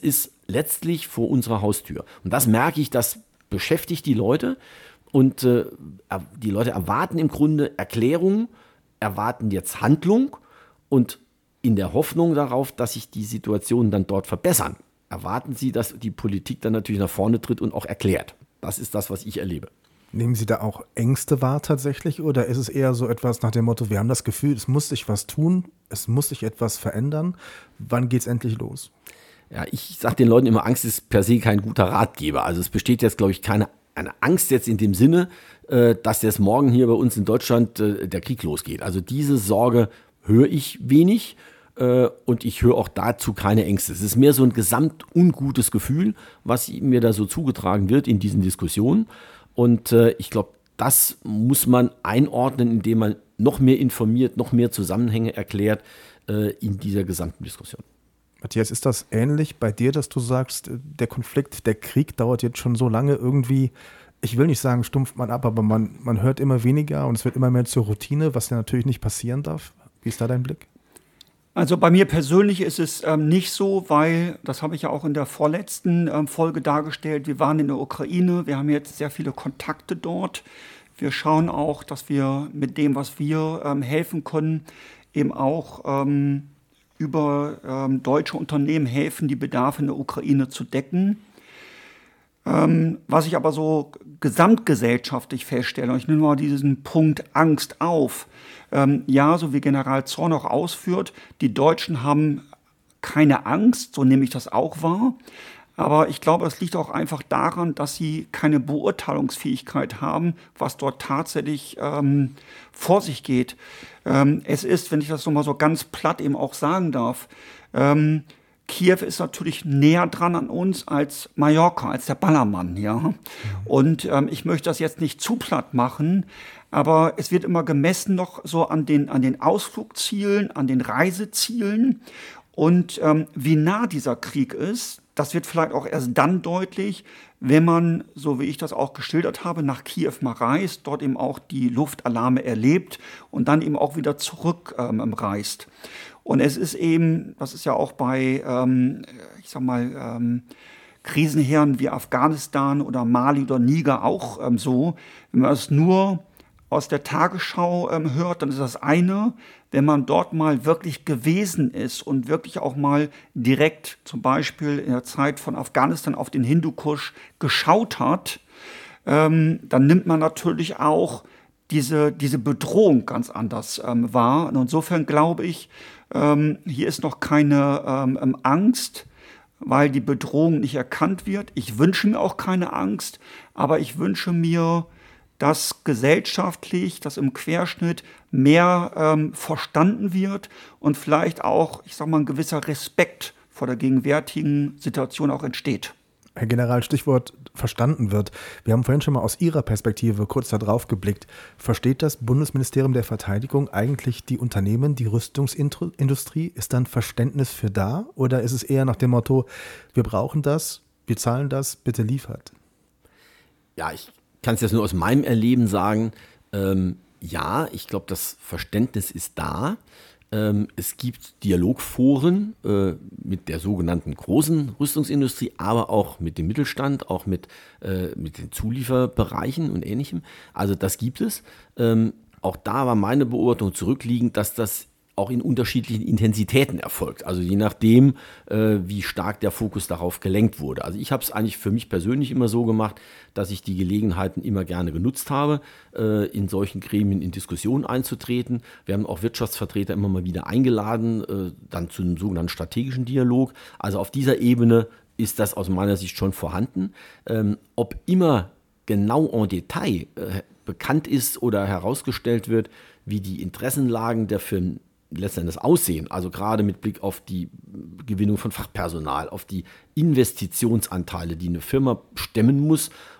[SPEAKER 2] letztlich vor unserer Haustür. Und das merke ich, das beschäftigt die Leute. Und äh, die Leute erwarten im Grunde Erklärung, erwarten jetzt Handlung und in der Hoffnung darauf, dass sich die Situationen dann dort verbessern, erwarten sie, dass die Politik dann natürlich nach vorne tritt und auch erklärt. Das ist das, was ich erlebe.
[SPEAKER 1] Nehmen Sie da auch Ängste wahr tatsächlich oder ist es eher so etwas nach dem Motto, wir haben das Gefühl, es muss sich was tun, es muss sich etwas verändern, wann geht es endlich los?
[SPEAKER 2] Ja, ich sage den Leuten immer, Angst ist per se kein guter Ratgeber. Also es besteht jetzt, glaube ich, keine eine Angst jetzt in dem Sinne, äh, dass jetzt morgen hier bei uns in Deutschland äh, der Krieg losgeht. Also diese Sorge höre ich wenig äh, und ich höre auch dazu keine Ängste. Es ist mehr so ein gesamt ungutes Gefühl, was mir da so zugetragen wird in diesen Diskussionen. Und äh, ich glaube, das muss man einordnen, indem man noch mehr informiert, noch mehr Zusammenhänge erklärt äh, in dieser gesamten Diskussion.
[SPEAKER 1] Matthias, ist das ähnlich bei dir, dass du sagst, der Konflikt, der Krieg dauert jetzt schon so lange irgendwie, ich will nicht sagen, stumpft man ab, aber man, man hört immer weniger und es wird immer mehr zur Routine, was ja natürlich nicht passieren darf. Wie ist da dein Blick?
[SPEAKER 3] Also bei mir persönlich ist es ähm, nicht so, weil, das habe ich ja auch in der vorletzten ähm, Folge dargestellt, wir waren in der Ukraine, wir haben jetzt sehr viele Kontakte dort. Wir schauen auch, dass wir mit dem, was wir ähm, helfen können, eben auch ähm, über ähm, deutsche Unternehmen helfen, die Bedarfe in der Ukraine zu decken. Ähm, was ich aber so gesamtgesellschaftlich feststelle, und ich nehme mal diesen Punkt Angst auf, ähm, ja, so wie General Zorn auch ausführt, die Deutschen haben keine Angst, so nehme ich das auch wahr. Aber ich glaube, es liegt auch einfach daran, dass sie keine Beurteilungsfähigkeit haben, was dort tatsächlich ähm, vor sich geht. Ähm, es ist, wenn ich das nochmal so ganz platt eben auch sagen darf, ähm, Kiew ist natürlich näher dran an uns als Mallorca, als der Ballermann, ja. Und ähm, ich möchte das jetzt nicht zu platt machen, aber es wird immer gemessen noch so an den, an den Ausflugszielen, an den Reisezielen und ähm, wie nah dieser Krieg ist. Das wird vielleicht auch erst dann deutlich, wenn man, so wie ich das auch geschildert habe, nach Kiew mal reist, dort eben auch die Luftalarme erlebt und dann eben auch wieder zurück ähm, reist. Und es ist eben, das ist ja auch bei, ähm, ich sag mal, ähm, Krisenherren wie Afghanistan oder Mali oder Niger auch ähm, so, wenn man es nur aus der Tagesschau ähm, hört, dann ist das eine. Wenn man dort mal wirklich gewesen ist und wirklich auch mal direkt zum Beispiel in der Zeit von Afghanistan auf den Hindukusch geschaut hat, ähm, dann nimmt man natürlich auch diese, diese Bedrohung ganz anders ähm, wahr. Und insofern glaube ich, ähm, hier ist noch keine ähm, Angst, weil die Bedrohung nicht erkannt wird. Ich wünsche mir auch keine Angst, aber ich wünsche mir, dass gesellschaftlich, dass im Querschnitt mehr ähm, verstanden wird und vielleicht auch, ich sag mal, ein gewisser Respekt vor der gegenwärtigen Situation auch entsteht.
[SPEAKER 1] Herr General, Stichwort verstanden wird. Wir haben vorhin schon mal aus Ihrer Perspektive kurz da drauf geblickt. Versteht das Bundesministerium der Verteidigung eigentlich die Unternehmen, die Rüstungsindustrie? Ist dann Verständnis für da? Oder ist es eher nach dem Motto, wir brauchen das, wir zahlen das, bitte liefert?
[SPEAKER 2] Ja, ich kann es jetzt nur aus meinem Erleben sagen, ähm, ja, ich glaube, das Verständnis ist da. Ähm, es gibt Dialogforen äh, mit der sogenannten großen Rüstungsindustrie, aber auch mit dem Mittelstand, auch mit, äh, mit den Zulieferbereichen und Ähnlichem. Also das gibt es. Ähm, auch da war meine Beobachtung zurückliegend, dass das auch in unterschiedlichen Intensitäten erfolgt. Also je nachdem, äh, wie stark der Fokus darauf gelenkt wurde. Also ich habe es eigentlich für mich persönlich immer so gemacht, dass ich die Gelegenheiten immer gerne genutzt habe, äh, in solchen Gremien in Diskussionen einzutreten. Wir haben auch Wirtschaftsvertreter immer mal wieder eingeladen, äh, dann zu einem sogenannten strategischen Dialog. Also auf dieser Ebene ist das aus meiner Sicht schon vorhanden. Ähm, ob immer genau en Detail äh, bekannt ist oder herausgestellt wird, wie die Interessenlagen der Firmen letztendlich aussehen, also gerade mit Blick auf die Gewinnung von Fachpersonal, auf die Investitionsanteile, die eine Firma stemmen muss,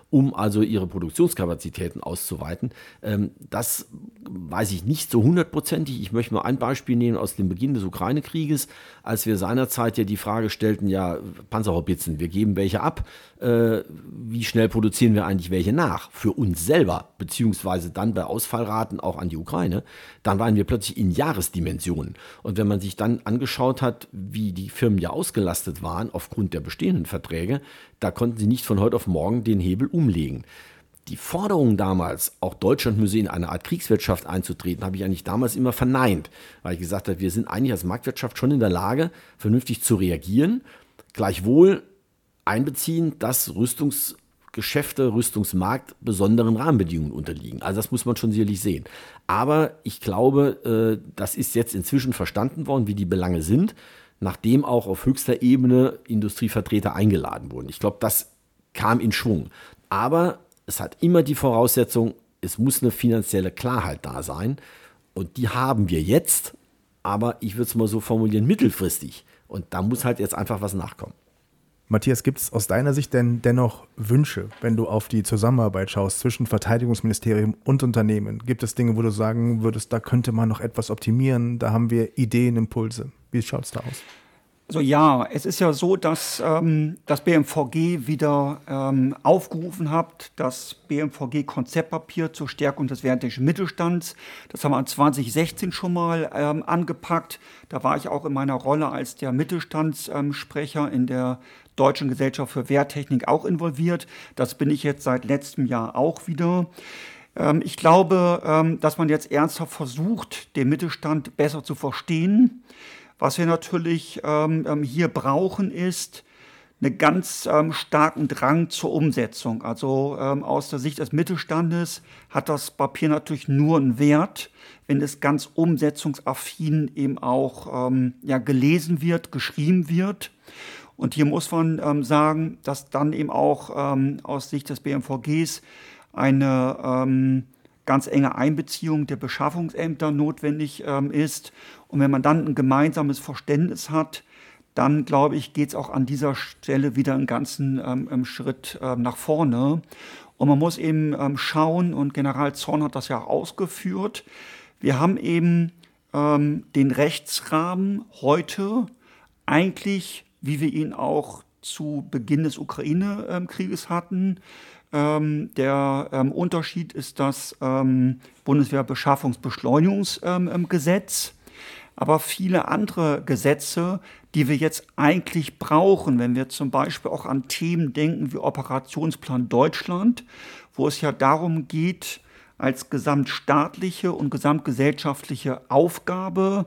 [SPEAKER 2] um also ihre Produktionskapazitäten auszuweiten. Ähm, das weiß ich nicht so hundertprozentig. Ich möchte mal ein Beispiel nehmen aus dem Beginn des Ukraine-Krieges, als wir seinerzeit ja die Frage stellten, ja, Panzerhaubitzen, wir geben welche ab, äh, wie schnell produzieren wir eigentlich welche nach? Für uns selber, beziehungsweise dann bei Ausfallraten auch an die Ukraine, dann waren wir plötzlich in Jahresdimensionen. Und wenn man sich dann angeschaut hat, wie die Firmen ja ausgelastet waren aufgrund der bestehenden Verträge, da konnten sie nicht von heute auf morgen den Hebel umlegen. Die Forderung damals, auch Deutschland müsse in eine Art Kriegswirtschaft einzutreten, habe ich eigentlich damals immer verneint, weil ich gesagt habe, wir sind eigentlich als Marktwirtschaft schon in der Lage, vernünftig zu reagieren, gleichwohl einbeziehen, dass Rüstungsgeschäfte, Rüstungsmarkt besonderen Rahmenbedingungen unterliegen. Also das muss man schon sicherlich sehen. Aber ich glaube, das ist jetzt inzwischen verstanden worden, wie die Belange sind, nachdem auch auf höchster Ebene Industrievertreter eingeladen wurden. Ich glaube, das kam in Schwung. Aber es hat immer die Voraussetzung, es muss eine finanzielle Klarheit da sein. Und die haben wir jetzt, aber ich würde es mal so formulieren, mittelfristig. Und da muss halt jetzt einfach was nachkommen.
[SPEAKER 1] Matthias, gibt es aus deiner Sicht denn dennoch Wünsche, wenn du auf die Zusammenarbeit schaust zwischen Verteidigungsministerium und Unternehmen? Gibt es Dinge, wo du sagen würdest, da könnte man noch etwas optimieren, da haben wir Ideen, Impulse? Wie schaut es da aus?
[SPEAKER 3] Also ja, es ist ja so, dass ähm, das B M V G wieder ähm, aufgerufen hat, das B M V G-Konzeptpapier zur Stärkung des wehrtechnischen Mittelstands. Das haben wir zwanzig sechzehn schon mal ähm, angepackt. Da war ich auch in meiner Rolle als der Mittelstandssprecher in der Deutschen Gesellschaft für Wehrtechnik auch involviert. Das bin ich jetzt seit letztem Jahr auch wieder. Ähm, ich glaube, ähm, dass man jetzt ernsthaft versucht, den Mittelstand besser zu verstehen. Was wir natürlich ähm, hier brauchen, ist einen ganz ähm, starken Drang zur Umsetzung. Also ähm, aus der Sicht des Mittelstandes hat das Papier natürlich nur einen Wert, wenn es ganz umsetzungsaffin eben auch ähm, ja, gelesen wird, geschrieben wird. Und hier muss man ähm, sagen, dass dann eben auch ähm, aus Sicht des B M V Gs eine ähm, ganz enge Einbeziehung der Beschaffungsämter notwendig ähm, ist. Und wenn man dann ein gemeinsames Verständnis hat, dann, glaube ich, geht es auch an dieser Stelle wieder einen ganzen ähm, Schritt ähm, nach vorne. Und man muss eben ähm, schauen, und General Zorn hat das ja auch ausgeführt, wir haben eben ähm, den Rechtsrahmen heute eigentlich, wie wir ihn auch zu Beginn des Ukraine-Krieges hatten. Ähm, der ähm, Unterschied ist das ähm, Bundeswehrbeschaffungsbeschleunigungsgesetz. Aber viele andere Gesetze, die wir jetzt eigentlich brauchen, wenn wir zum Beispiel auch an Themen denken wie Operationsplan Deutschland, wo es ja darum geht, als gesamtstaatliche und gesamtgesellschaftliche Aufgabe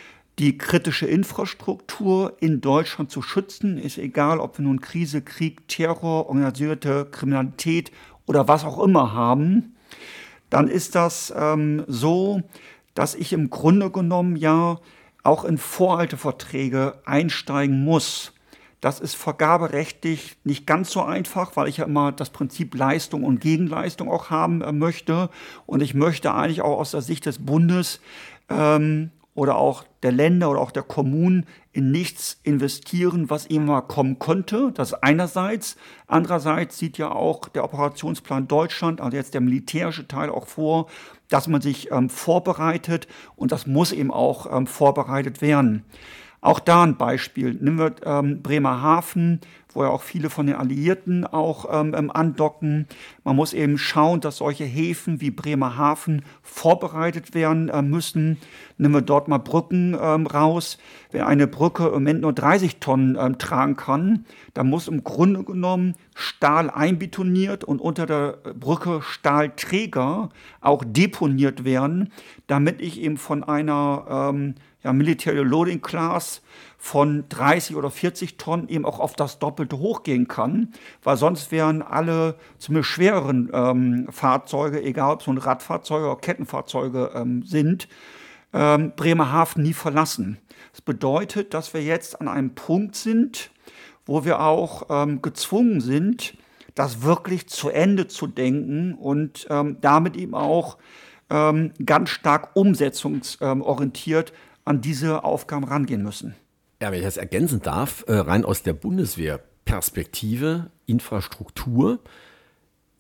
[SPEAKER 3] die kritische Infrastruktur in Deutschland zu schützen, ist egal, ob wir nun Krise, Krieg, Terror, organisierte Kriminalität oder was auch immer haben, dann ist das ähm, so, dass ich im Grunde genommen ja auch in Vorhalteverträge einsteigen muss. Das ist vergaberechtlich nicht ganz so einfach, weil ich ja immer das Prinzip Leistung und Gegenleistung auch haben äh, möchte. Und ich möchte eigentlich auch aus der Sicht des Bundes ähm, oder auch der Länder oder auch der Kommunen in nichts investieren, was eben mal kommen könnte. Das einerseits. Andererseits sieht ja auch der Operationsplan Deutschland, also jetzt der militärische Teil, auch vor, dass man sich ähm, vorbereitet, und das muss eben auch ähm, vorbereitet werden. Auch da ein Beispiel. Nehmen wir ähm, Bremerhaven, wo ja auch viele von den Alliierten auch ähm, andocken. Man muss eben schauen, dass solche Häfen wie Bremerhaven vorbereitet werden äh, müssen. Nehmen wir dort mal Brücken ähm, raus. Wenn eine Brücke im Moment nur dreißig Tonnen ähm, tragen kann, dann muss im Grunde genommen Stahl einbetoniert und unter der Brücke Stahlträger auch deponiert werden, damit ich eben von einer ähm, ja, Military Loading Class von dreißig oder vierzig Tonnen eben auch auf das Doppelte hochgehen kann, weil sonst wären alle zumindest schwereren ähm, Fahrzeuge, egal ob es nun Radfahrzeuge oder Kettenfahrzeuge ähm, sind, ähm, Bremerhaven nie verlassen. Das bedeutet, dass wir jetzt an einem Punkt sind, wo wir auch ähm, gezwungen sind, das wirklich zu Ende zu denken und ähm, damit eben auch ähm, ganz stark umsetzungsorientiert an diese Aufgaben rangehen müssen.
[SPEAKER 2] Ja, wenn ich das ergänzen darf, rein aus der Bundeswehrperspektive, Infrastruktur,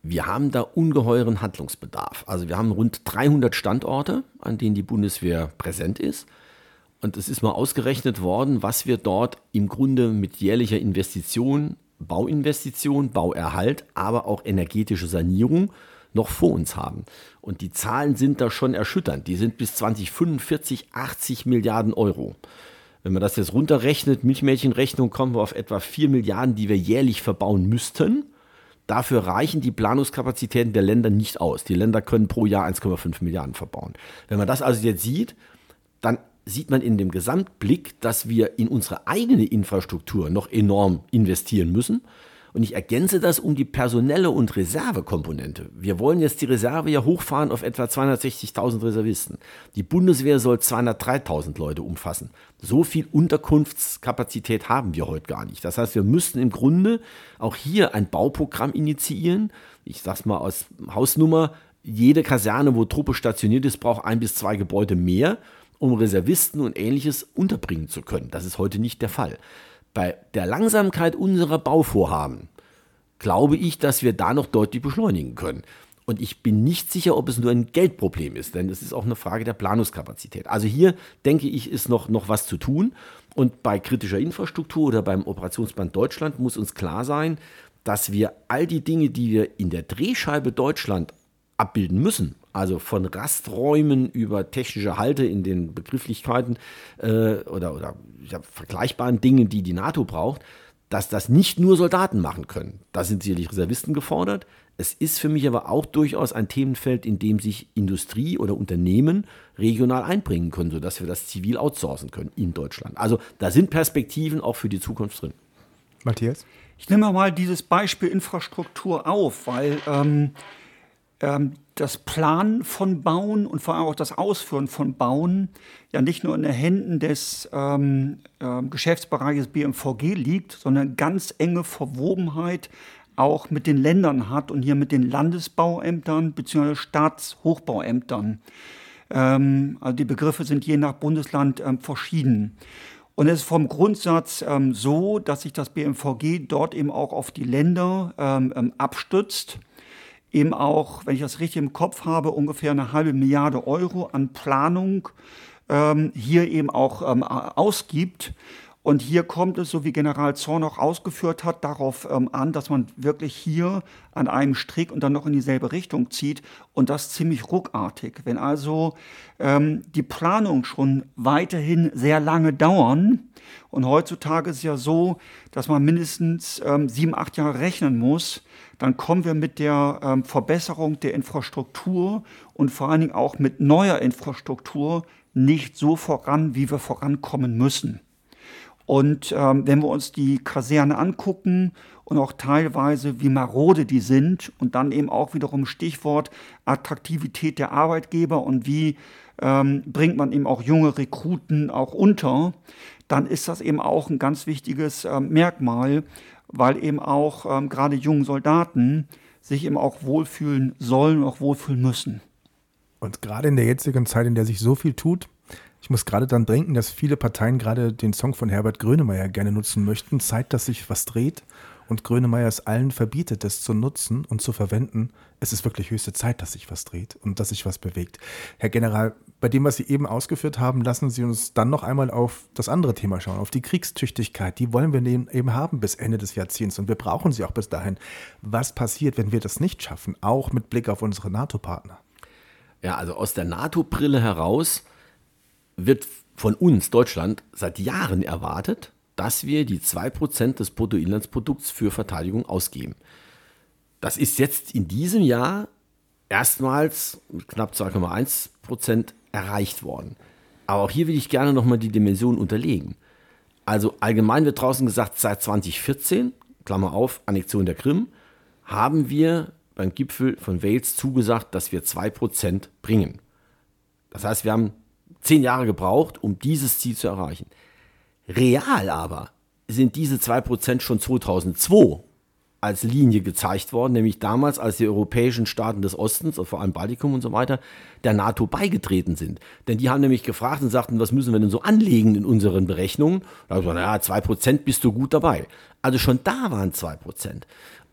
[SPEAKER 2] Wir haben da ungeheuren Handlungsbedarf. Also wir haben rund dreihundert Standorte, an denen die Bundeswehr präsent ist. Und es ist mal ausgerechnet worden, was wir dort im Grunde mit jährlicher Investition, Bauinvestition, Bauerhalt, aber auch energetische Sanierung noch vor uns haben. Und die Zahlen sind da schon erschütternd. Die sind bis zwanzig fünfundvierzig achtzig Milliarden Euro. Wenn man das jetzt runterrechnet, Milchmädchenrechnung, kommen wir auf etwa vier Milliarden, die wir jährlich verbauen müssten. Dafür reichen die Planungskapazitäten der Länder nicht aus. Die Länder können pro Jahr eins Komma fünf Milliarden verbauen. Wenn man das also jetzt sieht, dann sieht man in dem Gesamtblick, dass wir in unsere eigene Infrastruktur noch enorm investieren müssen. Und ich ergänze das um die personelle und Reservekomponente. Wir wollen jetzt die Reserve ja hochfahren auf etwa zweihundertsechzigtausend Reservisten. Die Bundeswehr soll zweihundertdreitausend Leute umfassen. So viel Unterkunftskapazität haben wir heute gar nicht. Das heißt, wir müssten im Grunde auch hier ein Bauprogramm initiieren. Ich sage es mal aus Hausnummer, jede Kaserne, wo Truppe stationiert ist, braucht ein bis zwei Gebäude mehr, um Reservisten und Ähnliches unterbringen zu können. Das ist heute nicht der Fall. Bei der Langsamkeit unserer Bauvorhaben glaube ich, dass wir da noch deutlich beschleunigen können. Und ich bin nicht sicher, ob es nur ein Geldproblem ist, denn es ist auch eine Frage der Planungskapazität. Also hier, denke ich, ist noch, noch was zu tun. Und bei kritischer Infrastruktur oder beim Operationsplan Deutschland muss uns klar sein, dass wir all die Dinge, die wir in der Drehscheibe Deutschland abbilden müssen, also von Rasträumen über technische Halte in den Begrifflichkeiten äh, oder, oder ja, vergleichbaren Dingen, die die NATO braucht, dass das nicht nur Soldaten machen können. Da sind sicherlich Reservisten gefordert. Es ist für mich aber auch durchaus ein Themenfeld, in dem sich Industrie oder Unternehmen regional einbringen können, sodass wir das zivil outsourcen können in Deutschland. Also da sind Perspektiven auch für die Zukunft drin.
[SPEAKER 1] Matthias?
[SPEAKER 3] Ich nehme mal dieses Beispiel Infrastruktur auf, weil ähm, ähm, das Planen von Bauen und vor allem auch das Ausführen von Bauen ja nicht nur in den Händen des ähm, äh, Geschäftsbereiches B M V G liegt, sondern ganz enge Verwobenheit auch mit den Ländern hat und hier mit den Landesbauämtern bzw. Staatshochbauämtern. Ähm, also die Begriffe sind je nach Bundesland ähm, verschieden. Und es ist vom Grundsatz ähm, so, dass sich das B M V G dort eben auch auf die Länder ähm, abstützt. Eben auch, wenn ich das richtig im Kopf habe, ungefähr eine halbe Milliarde Euro an Planung ähm, hier eben auch ähm, ausgibt. Und hier kommt es, so wie General Zorn auch ausgeführt hat, darauf ähm, an, dass man wirklich hier an einem Strick und dann noch in dieselbe Richtung zieht und das ziemlich ruckartig. Wenn also ähm, die Planungen schon weiterhin sehr lange dauern und heutzutage ist es ja so, dass man mindestens ähm, sieben, acht Jahre rechnen muss, dann kommen wir mit der ähm, Verbesserung der Infrastruktur und vor allen Dingen auch mit neuer Infrastruktur nicht so voran, wie wir vorankommen müssen. Und ähm, wenn wir uns die Kaserne angucken und auch teilweise, wie marode die sind und dann eben auch wiederum Stichwort Attraktivität der Arbeitgeber und wie ähm, bringt man eben auch junge Rekruten auch unter, dann ist das eben auch ein ganz wichtiges ähm, Merkmal, weil eben auch ähm, gerade jungen Soldaten sich eben auch wohlfühlen sollen und auch wohlfühlen müssen.
[SPEAKER 1] Und gerade in der jetzigen Zeit, in der sich so viel tut, ich muss gerade dann denken, dass viele Parteien gerade den Song von Herbert Grönemeyer gerne nutzen möchten. Zeit, dass sich was dreht und Grönemeyer es allen verbietet, das zu nutzen und zu verwenden. Es ist wirklich höchste Zeit, dass sich was dreht und dass sich was bewegt. Herr General, bei dem, was Sie eben ausgeführt haben, lassen Sie uns dann noch einmal auf das andere Thema schauen, auf die Kriegstüchtigkeit. Die wollen wir eben haben bis Ende des Jahrzehnts und wir brauchen sie auch bis dahin. Was passiert, wenn wir das nicht schaffen, auch mit Blick auf unsere NATO-Partner?
[SPEAKER 2] Ja, also aus der NATO-Brille heraus wird von uns, Deutschland, seit Jahren erwartet, dass wir die zwei Prozent des Bruttoinlandsprodukts für Verteidigung ausgeben. Das ist jetzt in diesem Jahr erstmals mit knapp zwei Komma eins Prozent erreicht worden. Aber auch hier will ich gerne nochmal die Dimension unterlegen. Also allgemein wird draußen gesagt, seit zwanzig vierzehn, Klammer auf, Annexion der Krim, haben wir beim Gipfel von Wales zugesagt, dass wir zwei Prozent bringen. Das heißt, wir haben zehn Jahre gebraucht, um dieses Ziel zu erreichen. Real aber sind diese zwei Prozent schon zweitausendzwei als Linie gezeigt worden, nämlich damals, als die europäischen Staaten des Ostens, vor allem Baltikum und so weiter, der NATO beigetreten sind. Denn die haben nämlich gefragt und sagten, was müssen wir denn so anlegen in unseren Berechnungen? Da haben wir gesagt, naja, zwei Prozent bist du gut dabei. Also schon da waren zwei Prozent. Und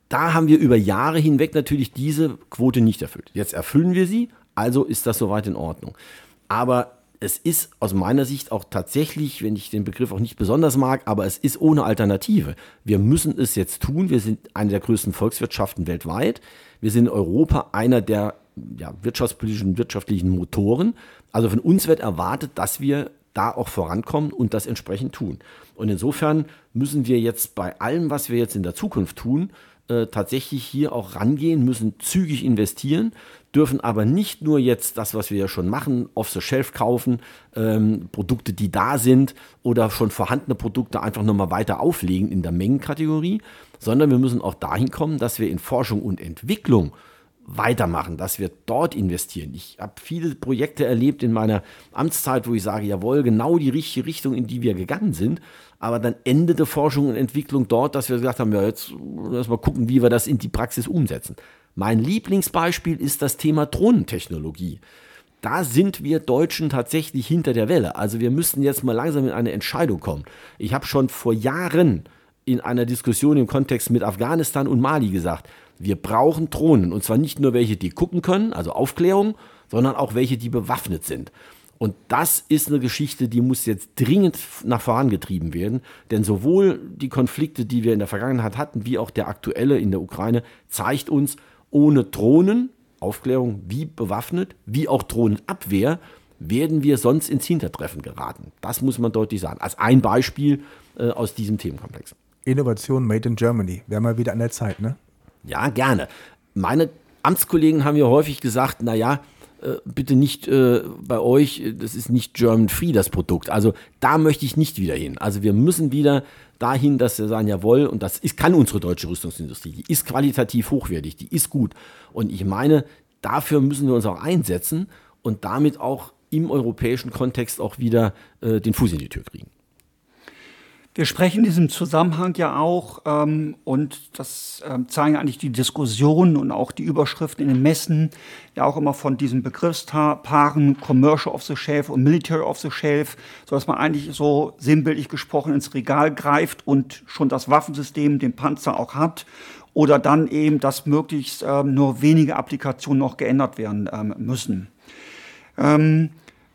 [SPEAKER 2] Da haben wir über Jahre hinweg natürlich diese Quote nicht erfüllt. Jetzt erfüllen wir sie, also ist das soweit in Ordnung. Aber es ist aus meiner Sicht auch tatsächlich, wenn ich den Begriff auch nicht besonders mag, aber es ist ohne Alternative. Wir müssen es jetzt tun. Wir sind eine der größten Volkswirtschaften weltweit. Wir sind in Europa einer der ja, wirtschaftspolitischen, wirtschaftlichen Motoren. Also von uns wird erwartet, dass wir da auch vorankommen und das entsprechend tun. Und insofern müssen wir jetzt bei allem, was wir jetzt in der Zukunft tun, äh, tatsächlich hier auch rangehen, müssen zügig investieren, dürfen aber nicht nur jetzt das, was wir ja schon machen, off the shelf kaufen, ähm, Produkte, die da sind oder schon vorhandene Produkte einfach nochmal weiter auflegen in der Mengenkategorie, sondern wir müssen auch dahin kommen, dass wir in Forschung und Entwicklung weitermachen, dass wir dort investieren. Ich habe viele Projekte erlebt in meiner Amtszeit, wo ich sage, jawohl, genau die richtige Richtung, in die wir gegangen sind, aber dann endete Forschung und Entwicklung dort, dass wir gesagt haben, ja, jetzt lass mal gucken, wie wir das in die Praxis umsetzen. Mein Lieblingsbeispiel ist das Thema Drohnentechnologie. Da sind wir Deutschen tatsächlich hinter der Welle. Also wir müssten jetzt mal langsam in eine Entscheidung kommen. Ich habe schon vor Jahren in einer Diskussion im Kontext mit Afghanistan und Mali gesagt, wir brauchen Drohnen, und zwar nicht nur welche, die gucken können, also Aufklärung, sondern auch welche, die bewaffnet sind. Und das ist eine Geschichte, die muss jetzt dringend nach vorangetrieben werden, denn sowohl die Konflikte, die wir in der Vergangenheit hatten, wie auch der aktuelle in der Ukraine, zeigt uns, ohne Drohnen, Aufklärung wie bewaffnet, wie auch Drohnenabwehr, werden wir sonst ins Hintertreffen geraten. Das muss man deutlich sagen, als ein Beispiel äh, aus diesem Themenkomplex.
[SPEAKER 1] Innovation made in Germany, wäre mal wieder an der Zeit, ne?
[SPEAKER 2] Ja, gerne. Meine Amtskollegen haben ja häufig gesagt, naja, äh, bitte nicht äh, bei euch, das ist nicht German Free, das Produkt. Also da möchte ich nicht wieder hin. Also wir müssen wieder dahin, dass wir sagen, jawohl, und das ist, kann unsere deutsche Rüstungsindustrie, die ist qualitativ hochwertig, die ist gut. Und ich meine, dafür müssen wir uns auch einsetzen und damit auch im europäischen Kontext auch wieder äh, den Fuß in die Tür kriegen.
[SPEAKER 3] Wir sprechen in diesem Zusammenhang ja auch, ähm, und das ähm, zeigen eigentlich die Diskussionen und auch die Überschriften in den Messen, ja auch immer von diesen Begriffspaaren Commercial off the shelf und Military off the shelf, sodass man eigentlich so sinnbildlich gesprochen ins Regal greift und schon das Waffensystem, den Panzer auch hat, oder dann eben, dass möglichst ähm, nur wenige Applikationen noch geändert werden ähm, müssen. Ähm,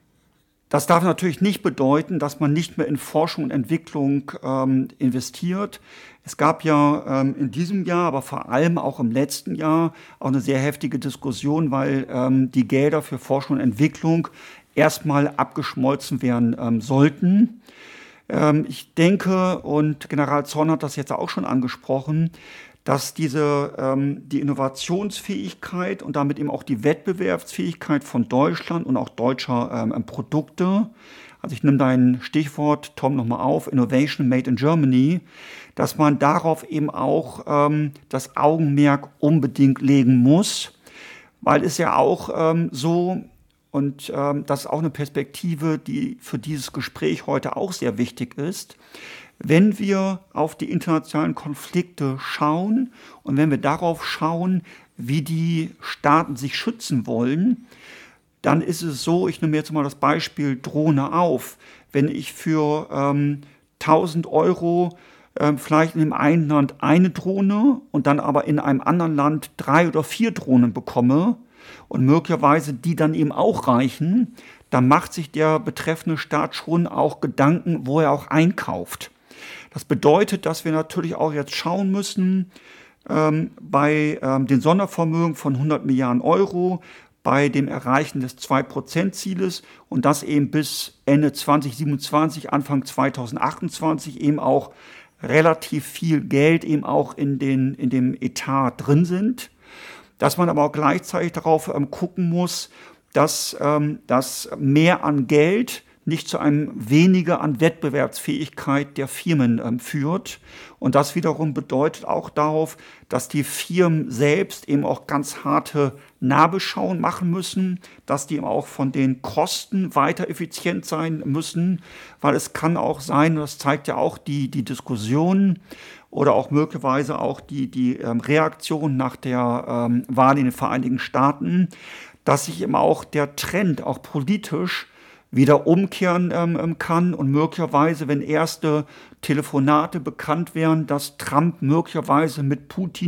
[SPEAKER 3] Das darf natürlich nicht bedeuten, dass man nicht mehr in Forschung und Entwicklung ähm, investiert. Es gab ja ähm, in diesem Jahr, aber vor allem auch im letzten Jahr auch eine sehr heftige Diskussion, weil ähm, die Gelder für Forschung und Entwicklung erstmal abgeschmolzen werden ähm, sollten. Ähm, ich denke, und General Zorn hat das jetzt auch schon angesprochen, dass diese ähm, die Innovationsfähigkeit und damit eben auch die Wettbewerbsfähigkeit von Deutschland und auch deutscher ähm, Produkte, also ich nehme dein Stichwort, Tom, nochmal auf, Innovation Made in Germany, dass man darauf eben auch ähm, das Augenmerk unbedingt legen muss, weil es ja auch ähm, so, und ähm, das ist auch eine Perspektive, die für dieses Gespräch heute auch sehr wichtig ist, wenn wir auf die internationalen Konflikte schauen und wenn wir darauf schauen, wie die Staaten sich schützen wollen, dann ist es so, ich nehme jetzt mal das Beispiel Drohne auf, wenn ich für ähm, tausend Euro ähm, vielleicht in dem einen Land eine Drohne und dann aber in einem anderen Land drei oder vier Drohnen bekomme und möglicherweise die dann eben auch reichen, dann macht sich der betreffende Staat schon auch Gedanken, wo er auch einkauft. Das bedeutet, dass wir natürlich auch jetzt schauen müssen, ähm, bei ähm, den Sondervermögen von hundert Milliarden Euro, bei dem Erreichen des zwei Prozent Zieles und das eben bis Ende zwanzig siebenundzwanzig, Anfang zwanzig achtundzwanzig eben auch relativ viel Geld eben auch in, den, in dem Etat drin sind. Dass man aber auch gleichzeitig darauf ähm, gucken muss, dass ähm, das mehr an Geld nicht zu einem weniger an Wettbewerbsfähigkeit der Firmen ähm, führt. Und das wiederum bedeutet auch darauf, dass die Firmen selbst eben auch ganz harte Nahbeschauen machen müssen, dass die eben auch von den Kosten weiter effizient sein müssen, weil es kann auch sein, das zeigt ja auch die, die Diskussion oder auch möglicherweise auch die, die ähm, Reaktion nach der ähm, Wahl in den Vereinigten Staaten, dass sich eben auch der Trend auch politisch wieder umkehren ähm, kann und möglicherweise, wenn erste Telefonate bekannt wären, dass Trump möglicherweise mit Putin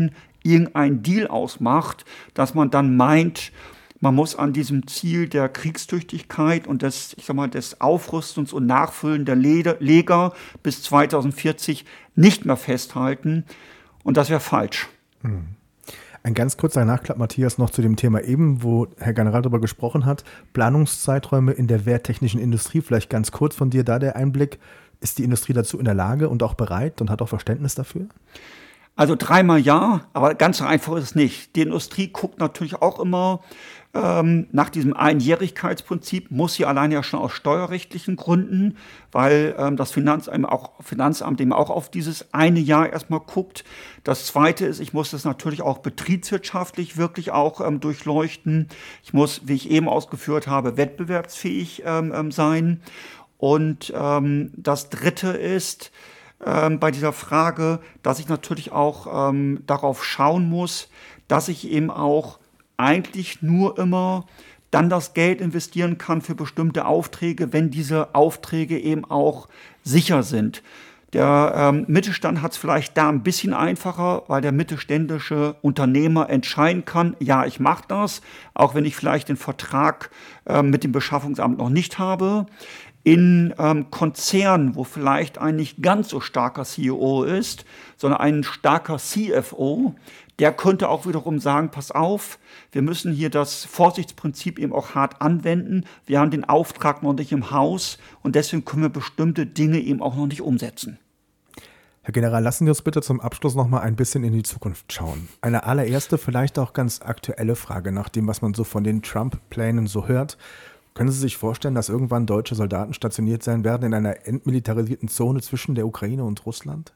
[SPEAKER 3] irgendein Deal ausmacht, dass man dann meint, man muss an diesem Ziel der Kriegstüchtigkeit und des, ich sag mal, des Aufrüstens und Nachfüllen der Lager bis zweitausendvierzig nicht mehr festhalten. Und das wäre falsch.
[SPEAKER 1] Hm. Ein ganz kurzer Nachklapp, Matthias, noch zu dem Thema eben, wo Herr General darüber gesprochen hat. Planungszeiträume in der wehrtechnischen Industrie. Vielleicht ganz kurz von dir da der Einblick. Ist die Industrie dazu in der Lage und auch bereit und hat auch Verständnis dafür?
[SPEAKER 3] Also dreimal ja, aber ganz so einfach ist es nicht. Die Industrie guckt natürlich auch immer ähm, nach diesem Einjährigkeitsprinzip, muss sie alleine ja schon aus steuerrechtlichen Gründen, weil ähm, das Finanzamt, auch, Finanzamt eben auch auf dieses eine Jahr erstmal guckt. Das Zweite ist, ich muss das natürlich auch betriebswirtschaftlich wirklich auch ähm, durchleuchten. Ich muss, wie ich eben ausgeführt habe, wettbewerbsfähig ähm, sein. Und ähm, das Dritte ist, Ähm, bei dieser Frage, dass ich natürlich auch ähm, darauf schauen muss, dass ich eben auch eigentlich nur immer dann das Geld investieren kann für bestimmte Aufträge, wenn diese Aufträge eben auch sicher sind. Der ähm, Mittelstand hat es vielleicht da ein bisschen einfacher, weil der mittelständische Unternehmer entscheiden kann, ja, ich mache das, auch wenn ich vielleicht den Vertrag äh, mit dem Beschaffungsamt noch nicht habe. In ähm, Konzernen, wo vielleicht ein nicht ganz so starker C E O ist, sondern ein starker C F O, der könnte auch wiederum sagen, pass auf, wir müssen hier das Vorsichtsprinzip eben auch hart anwenden. Wir haben den Auftrag noch nicht im Haus und deswegen können wir bestimmte Dinge eben auch noch nicht umsetzen.
[SPEAKER 1] Herr General, lassen Sie uns bitte zum Abschluss noch mal ein bisschen in die Zukunft schauen. Eine allererste, vielleicht auch ganz aktuelle Frage nach dem, was man so von den Trump-Plänen so hört. Können Sie sich vorstellen, dass irgendwann deutsche Soldaten stationiert sein werden in einer entmilitarisierten Zone zwischen der Ukraine und Russland?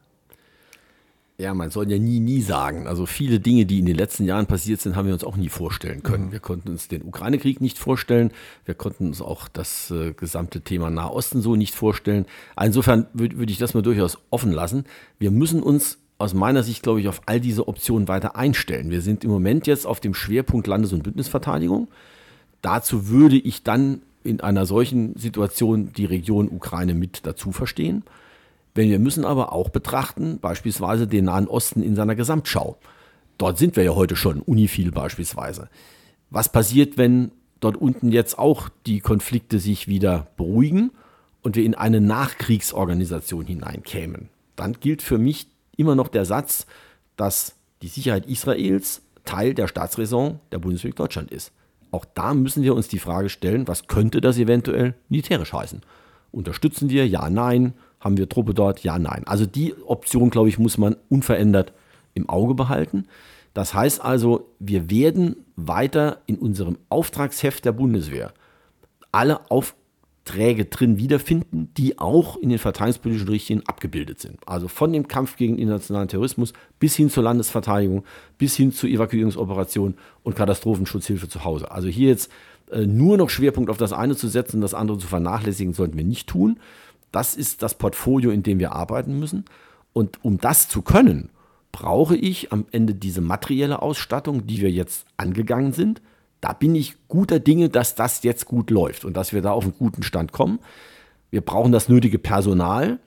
[SPEAKER 2] Ja, man soll ja nie, nie sagen. Also viele Dinge, die in den letzten Jahren passiert sind, haben wir uns auch nie vorstellen können. Mhm. Wir konnten uns den Ukraine-Krieg nicht vorstellen. Wir konnten uns auch das äh, gesamte Thema Nahosten so nicht vorstellen. Insofern würde würd ich das mal durchaus offen lassen. Wir müssen uns aus meiner Sicht, glaube ich, auf all diese Optionen weiter einstellen. Wir sind im Moment jetzt auf dem Schwerpunkt Landes- und Bündnisverteidigung. Dazu würde ich dann in einer solchen Situation die Region Ukraine mit dazu verstehen. Wenn wir müssen aber auch betrachten, beispielsweise den Nahen Osten in seiner Gesamtschau. Dort sind wir ja heute schon, UNIFIL beispielsweise. Was passiert, wenn dort unten jetzt auch die Konflikte sich wieder beruhigen und wir in eine Nachkriegsorganisation hineinkämen? Dann gilt für mich immer noch der Satz, dass die Sicherheit Israels Teil der Staatsräson der Bundesrepublik Deutschland ist. Auch da müssen wir uns die Frage stellen, was könnte das eventuell militärisch heißen? Unterstützen wir? Ja, nein. Haben wir Truppe dort? Ja, nein. Also die Option, glaube ich, muss man unverändert im Auge behalten. Das heißt also, wir werden weiter in unserem Auftragsheft der Bundeswehr alle Aufträge drin wiederfinden, die auch in den verteidigungspolitischen Richtlinien abgebildet sind. Also von dem Kampf gegen internationalen Terrorismus bis hin zur Landesverteidigung, bis hin zur Evakuierungsoperation und Katastrophenschutzhilfe zu Hause. Also hier jetzt äh, nur noch Schwerpunkt auf das eine zu setzen, das andere zu vernachlässigen, sollten wir nicht tun. Das ist das Portfolio, in dem wir arbeiten müssen. Und um das zu können, brauche ich am Ende diese materielle Ausstattung, die wir jetzt angegangen sind. Da bin ich guter Dinge, dass das jetzt gut läuft und dass wir da auf einen guten Stand kommen. Wir brauchen das nötige Personal.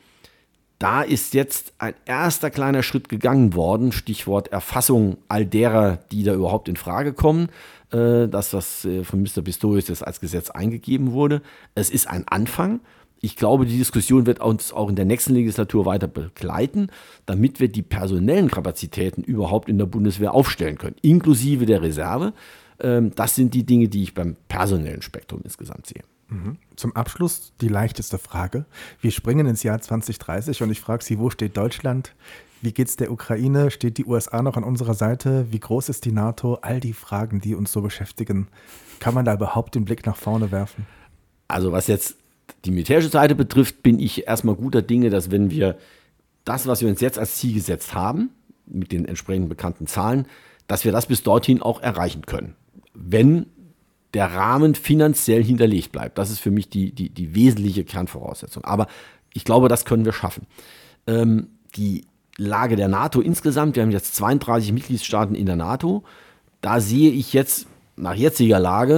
[SPEAKER 2] Da ist jetzt ein erster kleiner Schritt gegangen worden, Stichwort Erfassung all derer, die da überhaupt in Frage kommen. Das, was von Mister Pistorius jetzt als Gesetz eingegeben wurde. Es ist ein Anfang. Ich glaube, die Diskussion wird uns auch in der nächsten Legislatur weiter begleiten, damit wir die personellen Kapazitäten überhaupt in der Bundeswehr aufstellen können, inklusive der Reserve. Das sind die Dinge, die ich beim personellen Spektrum insgesamt sehe.
[SPEAKER 1] Zum Abschluss die leichteste Frage. Wir springen ins Jahr zwanzig dreißig und ich frage Sie, wo steht Deutschland? Wie geht es der Ukraine? Steht die U S A noch an unserer Seite? Wie groß ist die NATO? All die Fragen, die uns so beschäftigen. Kann man da überhaupt den Blick nach vorne werfen?
[SPEAKER 2] Also was jetzt die militärische Seite betrifft, bin ich erstmal guter Dinge, dass wenn wir das, was wir uns jetzt als Ziel gesetzt haben, mit den entsprechenden bekannten Zahlen, dass wir das bis dorthin auch erreichen können. Wenn der Rahmen finanziell hinterlegt bleibt. Das ist für mich die, die, die wesentliche Kernvoraussetzung. Aber ich glaube, das können wir schaffen. Ähm, die Lage der NATO insgesamt, wir haben jetzt zweiunddreißig Mitgliedstaaten in der NATO, da sehe ich jetzt nach jetziger Lage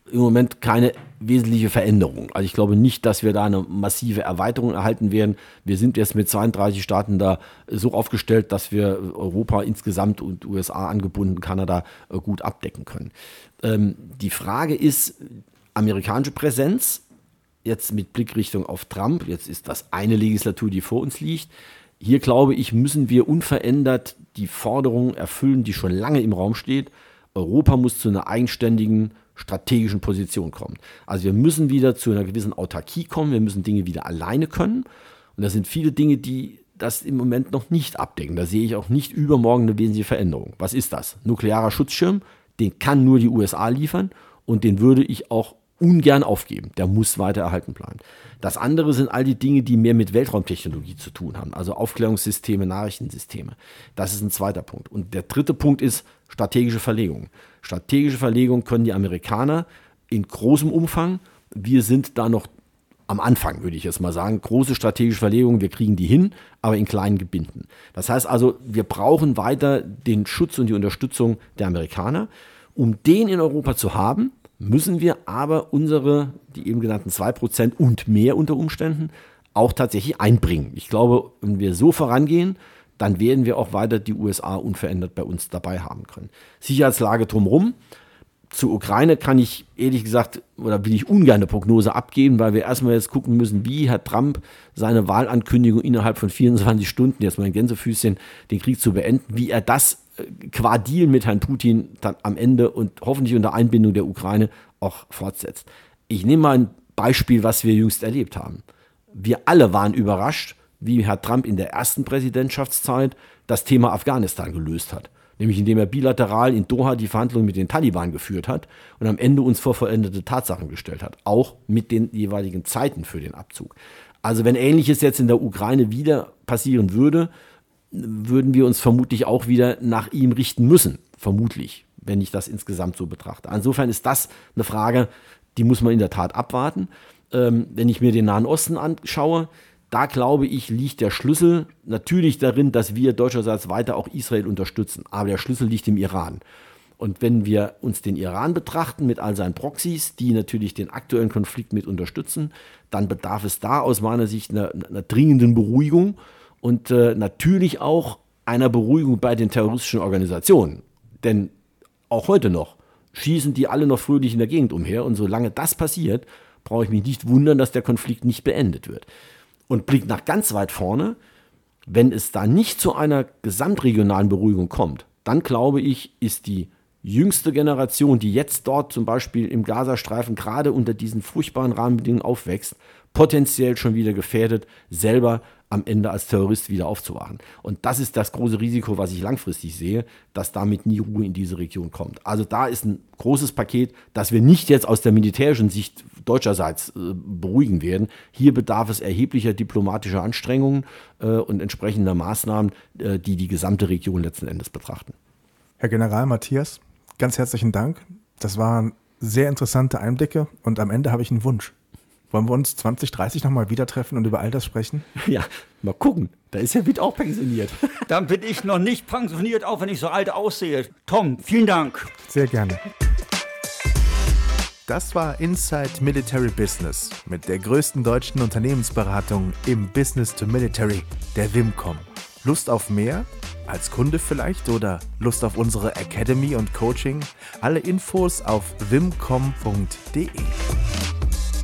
[SPEAKER 2] im Moment keine wesentliche Veränderung. Also ich glaube nicht, dass wir da eine massive Erweiterung erhalten werden. Wir sind jetzt mit zweiunddreißig Staaten da so aufgestellt, dass wir Europa insgesamt und U S A angebunden, Kanada gut abdecken können. Ähm, die Frage ist, amerikanische Präsenz, jetzt mit Blickrichtung auf Trump, jetzt ist das eine Legislatur, die vor uns liegt. Hier, glaube ich, müssen wir unverändert die Forderung erfüllen, die schon lange im Raum steht. Europa muss zu einer eigenständigen strategischen Position kommen. Also wir müssen wieder zu einer gewissen Autarkie kommen, wir müssen Dinge wieder alleine können. Und das sind viele Dinge, die das im Moment noch nicht abdecken. Da sehe ich auch nicht übermorgen eine wesentliche Veränderung. Was ist das? Nuklearer Schutzschirm, den kann nur die U S A liefern und den würde ich auch ungern aufgeben. Der muss weiter erhalten bleiben. Das andere sind all die Dinge, die mehr mit Weltraumtechnologie zu tun haben, also Aufklärungssysteme, Nachrichtensysteme. Das ist ein zweiter Punkt. Und der dritte Punkt ist strategische Verlegung. Strategische Verlegung können die Amerikaner in großem Umfang. Wir sind da noch am Anfang, würde ich jetzt mal sagen. Große strategische Verlegungen, wir kriegen die hin, aber in kleinen Gebinden. Das heißt also, wir brauchen weiter den Schutz und die Unterstützung der Amerikaner. Um den in Europa zu haben, müssen wir aber unsere, die eben genannten zwei Prozent und mehr unter Umständen, auch tatsächlich einbringen. Ich glaube, wenn wir so vorangehen, dann werden wir auch weiter die U S A unverändert bei uns dabei haben können. Sicherheitslage drumherum. Zur Ukraine kann ich ehrlich gesagt, oder will ich ungern eine Prognose abgeben, weil wir erstmal jetzt gucken müssen, wie Herr Trump seine Wahlankündigung innerhalb von vierundzwanzig Stunden, jetzt mal ein Gänsefüßchen, den Krieg zu beenden, wie er das qua Deal mit Herrn Putin dann am Ende und hoffentlich unter Einbindung der Ukraine auch fortsetzt. Ich nehme mal ein Beispiel, was wir jüngst erlebt haben. Wir alle waren überrascht, wie Herr Trump in der ersten Präsidentschaftszeit das Thema Afghanistan gelöst hat. Nämlich indem er bilateral in Doha die Verhandlungen mit den Taliban geführt hat und am Ende uns vor vollendete Tatsachen gestellt hat. Auch mit den jeweiligen Zeiten für den Abzug. Also wenn Ähnliches jetzt in der Ukraine wieder passieren würde, würden wir uns vermutlich auch wieder nach ihm richten müssen. Vermutlich, wenn ich das insgesamt so betrachte. Insofern ist das eine Frage, die muss man in der Tat abwarten. Ähm, wenn ich mir den Nahen Osten anschaue, da glaube ich, liegt der Schlüssel natürlich darin, dass wir deutscherseits weiter auch Israel unterstützen. Aber der Schlüssel liegt im Iran. Und wenn wir uns den Iran betrachten mit all seinen Proxys, die natürlich den aktuellen Konflikt mit unterstützen, dann bedarf es da aus meiner Sicht einer, einer dringenden Beruhigung und äh, natürlich auch einer Beruhigung bei den terroristischen Organisationen. Denn auch heute noch schießen die alle noch fröhlich in der Gegend umher. Und solange das passiert, brauche ich mich nicht wundern, dass der Konflikt nicht beendet wird. Und Blick nach ganz weit vorne, wenn es da nicht zu einer gesamtregionalen Beruhigung kommt, dann glaube ich, ist die jüngste Generation, die jetzt dort zum Beispiel im Gazastreifen gerade unter diesen furchtbaren Rahmenbedingungen aufwächst, potenziell schon wieder gefährdet, selber am Ende als Terrorist wieder aufzuwachen. Und das ist das große Risiko, was ich langfristig sehe, dass damit nie Ruhe in diese Region kommt. Also da ist ein großes Paket, das wir nicht jetzt aus der militärischen Sicht deutscherseits äh, beruhigen werden. Hier bedarf es erheblicher diplomatischer Anstrengungen äh, und entsprechender Maßnahmen, äh, die die gesamte Region letzten Endes betrachten.
[SPEAKER 1] Herr General Matthias, ganz herzlichen Dank. Das waren sehr interessante Einblicke und am Ende habe ich einen Wunsch. Wollen wir uns zwanzig dreißig nochmal wieder treffen und über all das sprechen?
[SPEAKER 2] Ja, mal gucken. Da ist Herr Witt auch pensioniert.
[SPEAKER 3] Dann bin ich noch nicht pensioniert, auch wenn ich so alt aussehe. Tom, vielen Dank.
[SPEAKER 1] Sehr gerne. Das war Inside Military Business mit der größten deutschen Unternehmensberatung im Business to Military, der Wimcom. Lust auf mehr? Als Kunde vielleicht oder Lust auf unsere Academy und Coaching? Alle Infos auf wimcom punkt de.